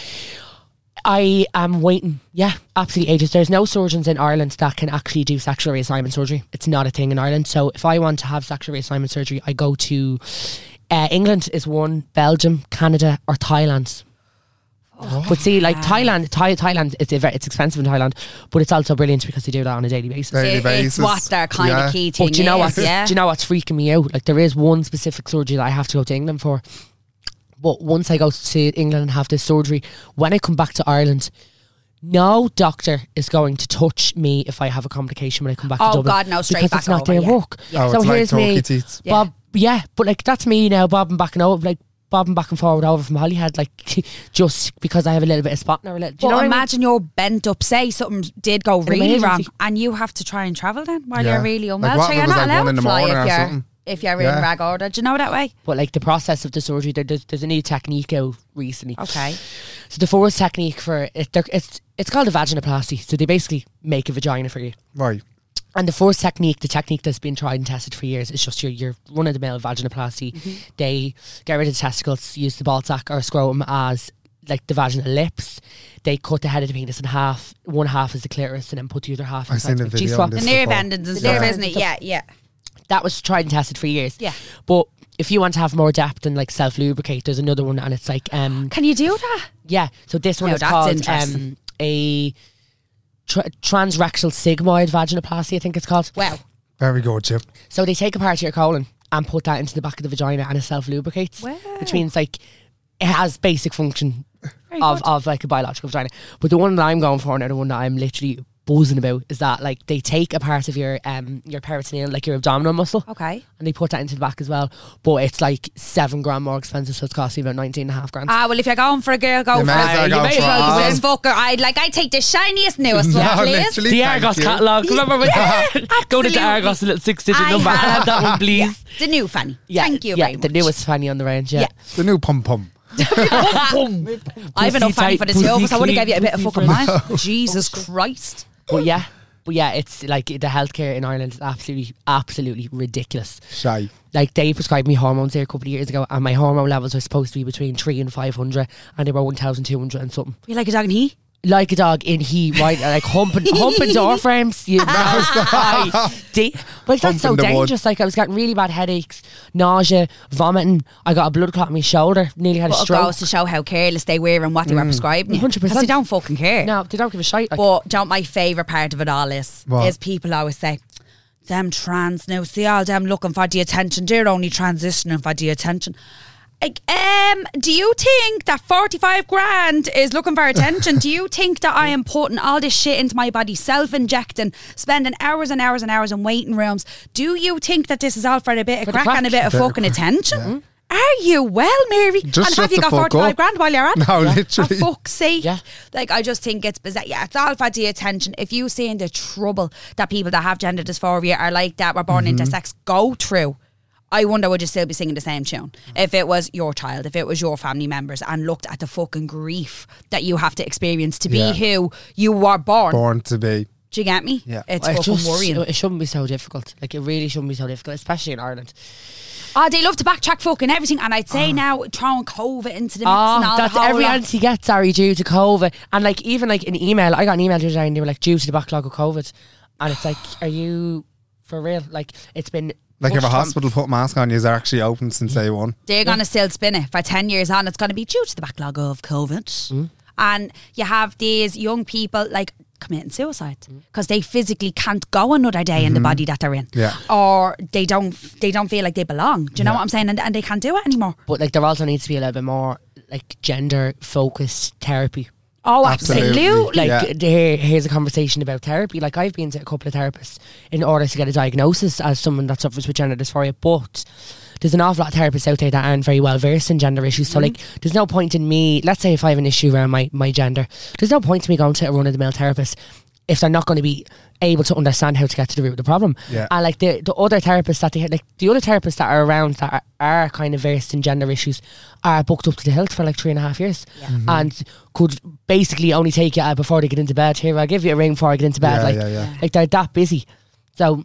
I am waiting. Yeah, absolutely ages. There's no surgeons in Ireland that can actually do sexual reassignment surgery. It's not a thing in Ireland. So if I want to have sexual reassignment surgery, I go to England is one, Belgium, Canada, or Thailand. But see, Thailand, it's expensive in Thailand, but it's also brilliant because they do that on a daily basis. It's what their kind of key thing but do you know is. Do you know what's freaking me out? There is one specific surgery that I have to go to England for. But once I go to England and have this surgery, when I come back to Ireland, no doctor is going to touch me if I have a complication when I come back to Dublin. Oh God, no, straight because back it's not over, their work. Oh, so it's here's me, teeth. Bob. Yeah, but that's me now, bobbing back and over, bobbing back and forward over from Holyhead, just because I have a little bit of spot now. Do you know imagine you're bent up, say something did go really wrong, and you have to try and travel then while you're really unwell. So you're not allowed to fly if you're in rag order. Do you know that way? But the process of the surgery, there's a new technique out recently. Okay. So the first technique for it, it's called a vaginoplasty. So they basically make a vagina for you. Right. And the first technique, the technique that's been tried and tested for years, is just your run-of-the-mill vaginoplasty. Mm-hmm. They get rid of the testicles, use the ball sack or scrotum as the vaginal lips. They cut the head of the penis in half. One half is the clitoris, and then put the other half inside the G-spot. The nerve endings and stuff, isn't it? Yeah. That was tried and tested for years. Yeah. But if you want to have more depth and self-lubricate, there's another one, and it's can you do that? Yeah. So this one is called a transrectal sigmoid vaginoplasty, I think it's called. Wow. Very good, Chip. So they take a part of your colon and put that into the back of the vagina, and it self-lubricates, Wow. which means like it has basic function of like a biological vagina. But the one that I'm going for now, the one that I'm literally buzzing about, is that like they take a part of your peritoneal, like your abdominal muscle, Okay. and they put that into the back as well. But it's like $7,000 more expensive, so it's costing about 19.5 grand. Well, if you're going for a girl, go You for may as well it. go You may for as well it. because fucker. I'd take the shiniest, newest one, No, please. literally. The Thank Argos you. catalogue. Remember when go to the absolutely. Argos, a little 6-digit I number. Have that one, please. Yeah, the new fanny. Thank you very much. the newest fanny on the range. Yeah. The new pum pum. I have enough fanny for this Pussy over, so I would have clean, gave you a bit of pussy fucking friend. mine. Jesus Christ. But yeah, it's like the healthcare in Ireland is absolutely ridiculous. Shy. Like they prescribed me hormones there a couple of years ago, and my hormone levels were supposed to be between 300 and 500, and they were 1,200 and something. You like a dog and he? Like a dog in heat, right? Like humping door frames. You know, like that's so Humping the wood. dangerous. Like I was getting really bad headaches, nausea, vomiting. I got a blood clot in my shoulder. Nearly had a But it stroke. goes to show how careless they were and what they were prescribing you. 100%. 'Cause they don't fucking care. No, they don't give a shite. Like, But don't my favourite part of it all is What? people always say, them trans now, see all them looking for the attention, they're only transitioning for the attention. Like, do you think that 45 grand is looking for attention? Do you think that I am putting all this shit into my body, self-injecting, spending hours and hours and hours in waiting rooms? Do you think that this is all for a bit of the crack crack. and a bit of Bit of fucking crack, attention? Are you well, Mary? Just and shut have you the got fuck 45 up. grand while you're at it? No, literally. For fuck's sake. Yeah. Like, I just think it's bizarre. Yeah, it's all for the attention. If you see the trouble that people that have gender dysphoria are like that, were born into sex, go through, I wonder would you still be singing the same tune if it was your child, if it was your family members, and looked at the fucking grief that you have to experience to be Yeah. who you were born. Born to be. Do you get me? Yeah. It's It fucking just- worrying. It shouldn't be so difficult. Like it really shouldn't be so difficult, especially in Ireland. Oh, they love to backtrack fucking everything, and I'd say now throwing COVID into the mix and all That's the whole every lot. answer you get, sorry, due to COVID. And like even like an email, I got an email the other day and they were like due to the backlog of COVID. And it's like, are you for real? Like it's been Like if a pushed on. hospital put mask on, is actually open since day one. They're going to still spin it for 10 years on. It's going to be due to the backlog of COVID. And you have these young people like committing suicide because they physically can't go another day in the body that they're in. Yeah. Or they don't feel like they belong. Do you know what I'm saying? And they can't do it anymore. But like there also needs to be a little bit more like gender focused therapy. Oh, Absolutely. absolutely. Like here's a conversation about therapy. Like I've been to a couple of therapists in order to get a diagnosis as someone that suffers with gender dysphoria, but there's an awful lot of therapists out there that aren't very well versed in gender issues. So like there's no point in me, let's say if I have an issue around my gender, there's no point to me going to a run-of-the-mill therapist if they're not going to be able to understand how to get to the root of the problem. Yeah. And like the other therapists that they like the other therapists that are around that are kind of versed in gender issues are booked up to the hilt for like 3.5 years and could basically only take you out before they get into bed. Here, I'll give you a ring before I get into bed. Like they're that busy. So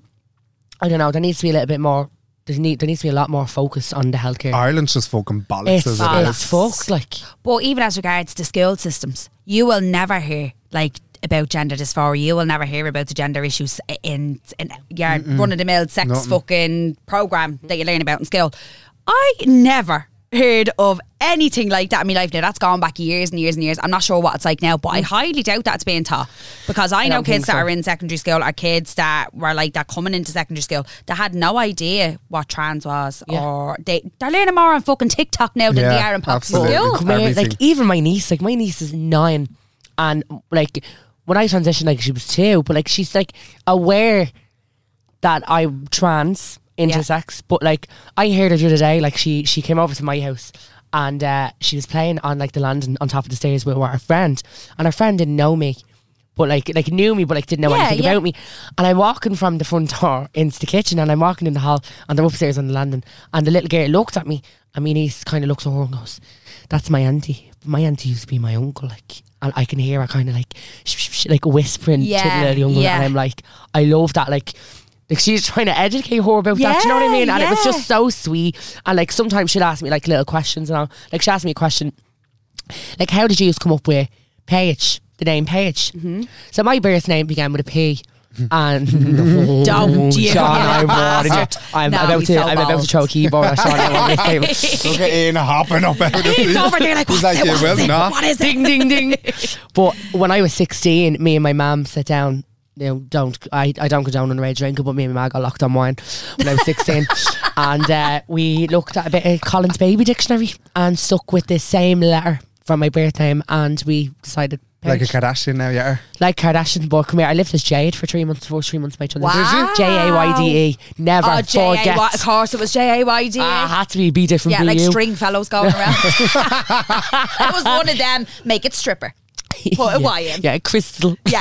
I don't know, there needs to be a little bit more there needs to be a lot more focus on the healthcare. Ireland's just fucking bollocks as it It's is. fucked, like But even as regards to school systems, you will never hear like about gender dysphoria. You will never hear about the gender issues in your run-of-the-mill sex Nothing. fucking program that you learn about in school. I never heard of anything like that in my life. Now that's gone back years and years and years. I'm not sure what it's like now, but I highly doubt that's being taught because I know don't kids think that so. are in secondary school are kids that were like that coming into secondary school that had no idea what trans was, or they're learning more on fucking TikTok now than they are in Poxy absolutely. school. Come here, Everything. like even my niece is 9, and like when I transitioned, like she was 2, but like she's like aware that I'm trans intersex, but like I heard her the other day, like she came over to my house and she was playing on like the landing on top of the stairs with her friend, and her friend didn't know me, but like knew me, but like didn't know anything about me. And I'm walking from the front door into the kitchen, and I'm walking in the hall, and they're upstairs on the landing, and the little girl looked at me, and my niece kind of looks over and goes, "That's my auntie. My auntie used to be my uncle." Like, and I can hear her kind of like like whispering to the little young one, and I'm like, I love that, like she's trying to educate her about that, do you know what I mean? And it was just so sweet. And like sometimes she'd ask me like little questions, and like she asked me a question like, how did you come up with Paige, the name Paige? So my birth name began with a P, And Don't you, Sean, you I'm No, about he's to so I'm about bold. to throw a keyboard at Sean on this table. Look at Ian hopping up out of the He's over there like, He's what's like, it, you will what's it, not. what is it? Ding ding ding. But when I was 16, me and my mum sat down. You know, I don't go down on the rage drinker, but me and my mum got locked on wine when I was 16. And we looked at a bit of Colin's Baby Dictionary and stuck with the same letter from my birth name, and we decided Like a Kardashian now, yeah. like Kardashian. But come here, I lived as Jade for 3 months. For 3 months, my children. Wow. Jayde. Never Oh, forget. of course, it was Jayde. Had to be different. Yeah, for like you. string fellows going around. It was one of them. Make it stripper. Put a Y in. Yeah, Crystal. Yeah.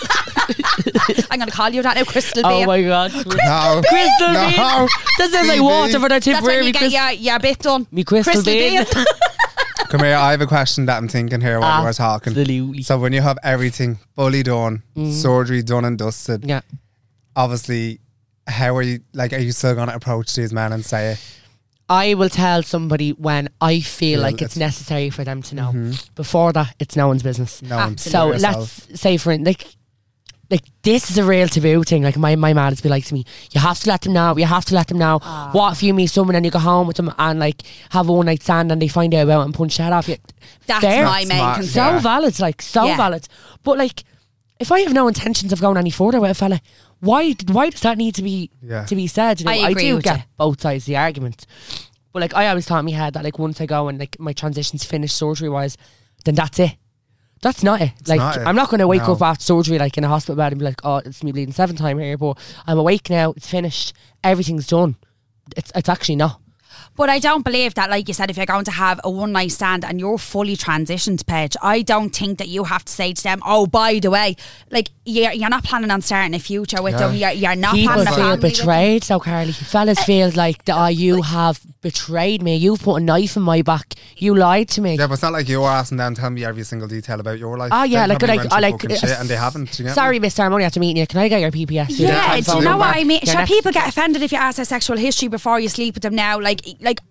I'm going to call you that now, Crystal Oh Bean. my god. No. Crystal No. Bean. That sounds like CB. water for that That's when temporary. you get your bit done. Me Crystal Bean. Come here, I have a question that I'm thinking here while we're talking. Absolutely. So when you have everything fully done, surgery done and dusted, Yeah. obviously, how are you, like, are you still going to approach these men and say, I will tell somebody when I feel Yeah, like it's it's- necessary for them to know. Before that, it's no one's business. no, So let's say for like this is a real taboo thing. Like my mad has been like to me, you have to let them know. You have to let them know. What if you meet someone and you go home with them and like have a one night stand and they find out about it and punch that off you? That's Fair. my main Smart. concern. So Yeah. valid, like so Yeah. valid. But like, if I have no intentions of going any further with a fella, why does that need to be Yeah. said? You know, I agree do with get you. both sides of the argument. But like, I always thought in my head that like once I go and like my transition's finished surgery wise, then that's it. That's not it. Like not it. I'm not going to wake No. up after surgery like in a hospital bed and be like, oh, it's me bleeding 7th time here, but I'm awake now. It's finished. Everything's done. It's actually not. But I don't believe that, like you said, if you're going to have a one night stand and you're fully transitioned, Paige, I don't think that you have to say to them, oh, by the way, like you're not planning on starting a future with them. You're not People planning a feel family with them. betrayed, so Carly. Fellas feel like you have betrayed me. You've put a knife in my back. You lied to me. Yeah, but it's not like you're asking them, tell me every single detail about your life. Oh yeah, They like probably like went I through like fucking shit and they haven't. You get Sorry, Mister, I'm only after meeting you. Can I get your PPS? Yeah, do you know what I mean? Your Sure, next- people get offended if you ask their sexual history before you sleep with them now. Like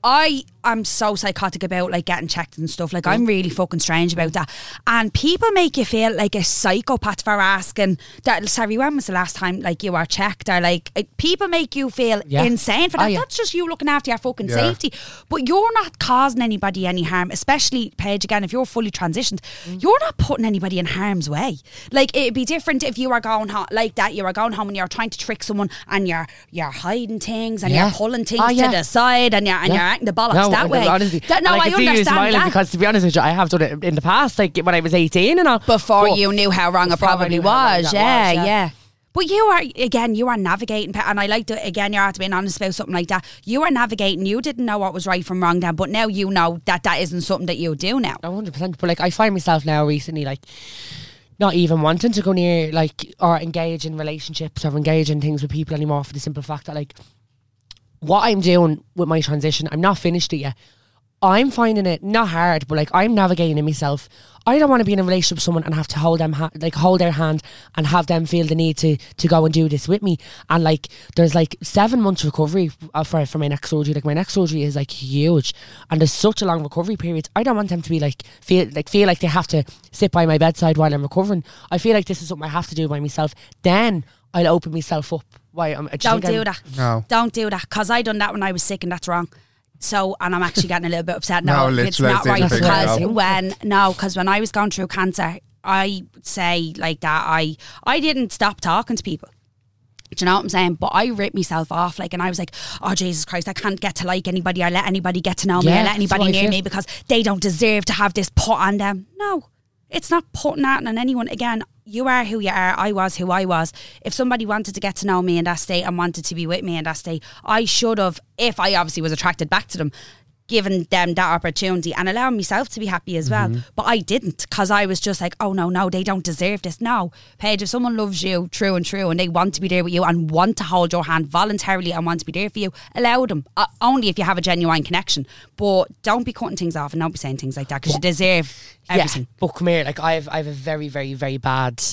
I'm so psychotic about like getting checked and stuff. Like I'm really fucking strange about that. And people make you feel like a psychopath for asking that. Sorry, when was the last time like you were checked? Or like people make you feel Yeah. insane for that. Oh, yeah. That's just you looking after your fucking Yeah. safety. But you're not causing anybody any harm, especially Paige. Again, if you're fully transitioned, you're not putting anybody in harm's way. Like it'd be different if you were going home like that. You were going home and you're trying to trick someone and you're hiding things and Yeah. you're pulling things Oh, yeah. to the side and you're acting the bollocks that way. Honestly, No, and I I can see you understand smiling that. because, to be honest with you, I have done it in the past, like when I was 18 and all. Before But you knew how wrong it before I probably knew how wrong was. that Yeah. But you are navigating, and I like to, again, you're after being honest about something like that. You are navigating, you didn't know what was right from wrong then, but now you know that isn't something that you do now. 100%. But like, I find myself now recently, like, not even wanting to go near, like, or engage in relationships or engage in things with people anymore for the simple fact that, like, what I'm doing with my transition, I'm not finished it yet. I'm finding it not hard, but like I'm navigating it myself. I don't want to be in a relationship with someone and have to hold them, hold their hand and have them feel the need to go and do this with me. And like, there's like 7 months recovery for my next surgery. Like my next surgery is like huge, and there's such a long recovery period. I don't want them to be like feel like they have to sit by my bedside while I'm recovering. I feel like this is something I have to do by myself. Then I'll open myself up. Don't do that. No. Don't do that, because I done that when I was sick and that's wrong. So, and I'm actually getting a little bit upset No, now. literally, It's not I right think because no. when I was going through cancer, I say like that, I didn't stop talking to people. Do you know what I'm saying? But I ripped myself off, like, and I was like, oh, Jesus Christ, I can't get to like anybody or let anybody get to know me or let that's anybody what I near feel. me because they don't deserve to have this put on them. No, it's not putting that on anyone. Again, you are who you are. I was who I was. If somebody wanted to get to know me in that state and wanted to be with me in that state, I should have, if I obviously was attracted back to them, given them that opportunity and allowing myself to be happy as well. But I didn't, because I was just like, oh no, they don't deserve this. No, Paige, if someone loves you true and they want to be there with you and want to hold your hand voluntarily and want to be there for you, allow them. Only if you have a genuine connection. But don't be cutting things off and don't be saying things like that, because you deserve everything. Yeah, but come here, like I have a very, very, very bad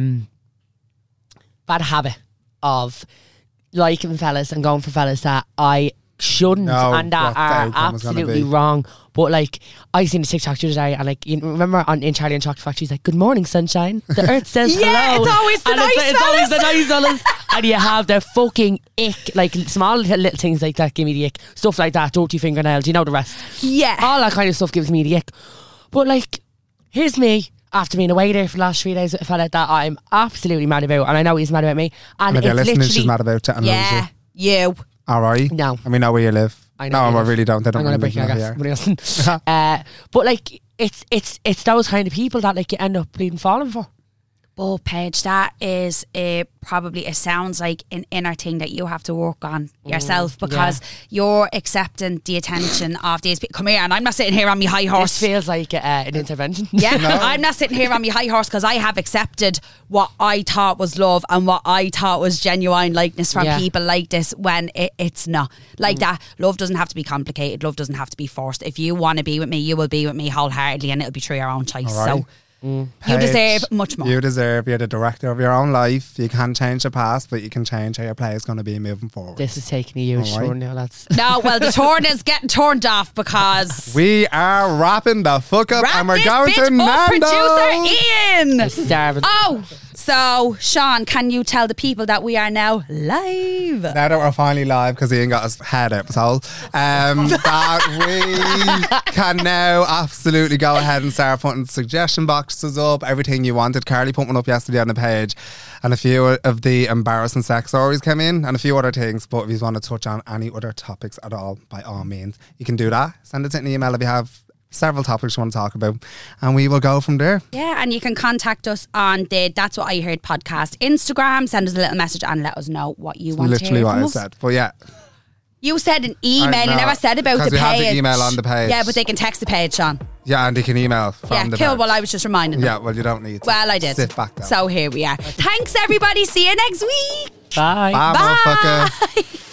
habit of liking fellas and going for fellas that I shouldn't No, and that what the are outcome is gonna absolutely be. wrong. But like, I seen a TikTok the other day, and like, you remember in Charlie and Chocolate Factory, she's like, "Good morning, sunshine. The earth says Yeah, hello." it's always the And nice it's always the nice fellas. And you have the fucking ick, like small little things like that give me the ick. Stuff like that, dirty fingernails, you know the rest. Yeah. All that kind of stuff gives me the ick. But like, here's me, after being away there for the last 3 days with a fella that I'm absolutely mad about, and I know he's mad about me. And And if you're it's listening, literally, she's mad about it and loves Yeah. you. You. All right. No. And we know where you live. I know No, you I live. really don't. They don't I'm gonna really break your live gas. here. Somebody else. But like, it's those kind of people that like you end up being falling for. Oh, Paige, that is probably, it sounds like an inner thing that you have to work on yourself, because you're accepting the attention of these people. Come here, and I'm not sitting here on my high horse. This feels like an intervention. Yeah, I'm not sitting here on my high horse, because I have accepted what I thought was love and what I thought was genuine likeness from people like this, when it's not like that. Love doesn't have to be complicated. Love doesn't have to be forced. If you want to be with me, you will be with me wholeheartedly, and it'll be through your own choice. All right. So you deserve much more. You're the director of your own life. You can't change the past, but you can change how your play is going to be moving forward. This is taking a huge All right. turn now, lads. No, well, the turn is getting turned off, because We are wrapping the fuck up, wrap and we're this going bitch to up, Nando's. producer Ian. Starving. Oh, so Sean, can you tell the people that we are now live? Now that we're finally live, because Ian got his head out his hole, that we can now absolutely go ahead and start putting suggestion boxes up, everything you wanted. Carly put one up yesterday on the page, and a few of the embarrassing sex stories came in, and a few other things. But if you want to touch on any other topics at all, by all means, you can do that. Send it in an email if you have several topics you want to talk about, and we will go from there. Yeah, and you can contact us on the That's What I Heard podcast Instagram. Send us a little message and let us know what you want to Literally hear what from I us. said. But yeah, You said an email. I You know, never said about the because we page. have the email on the page. Yeah, but they can text the page, Sean. yeah, and they can email from Yeah, the cool. page. Well, I was just reminding them. Yeah, well, you don't need to. Well, I did. Sit back down. So here we are. Thanks, everybody. See you next week. Bye. Bye, motherfucker. Bye.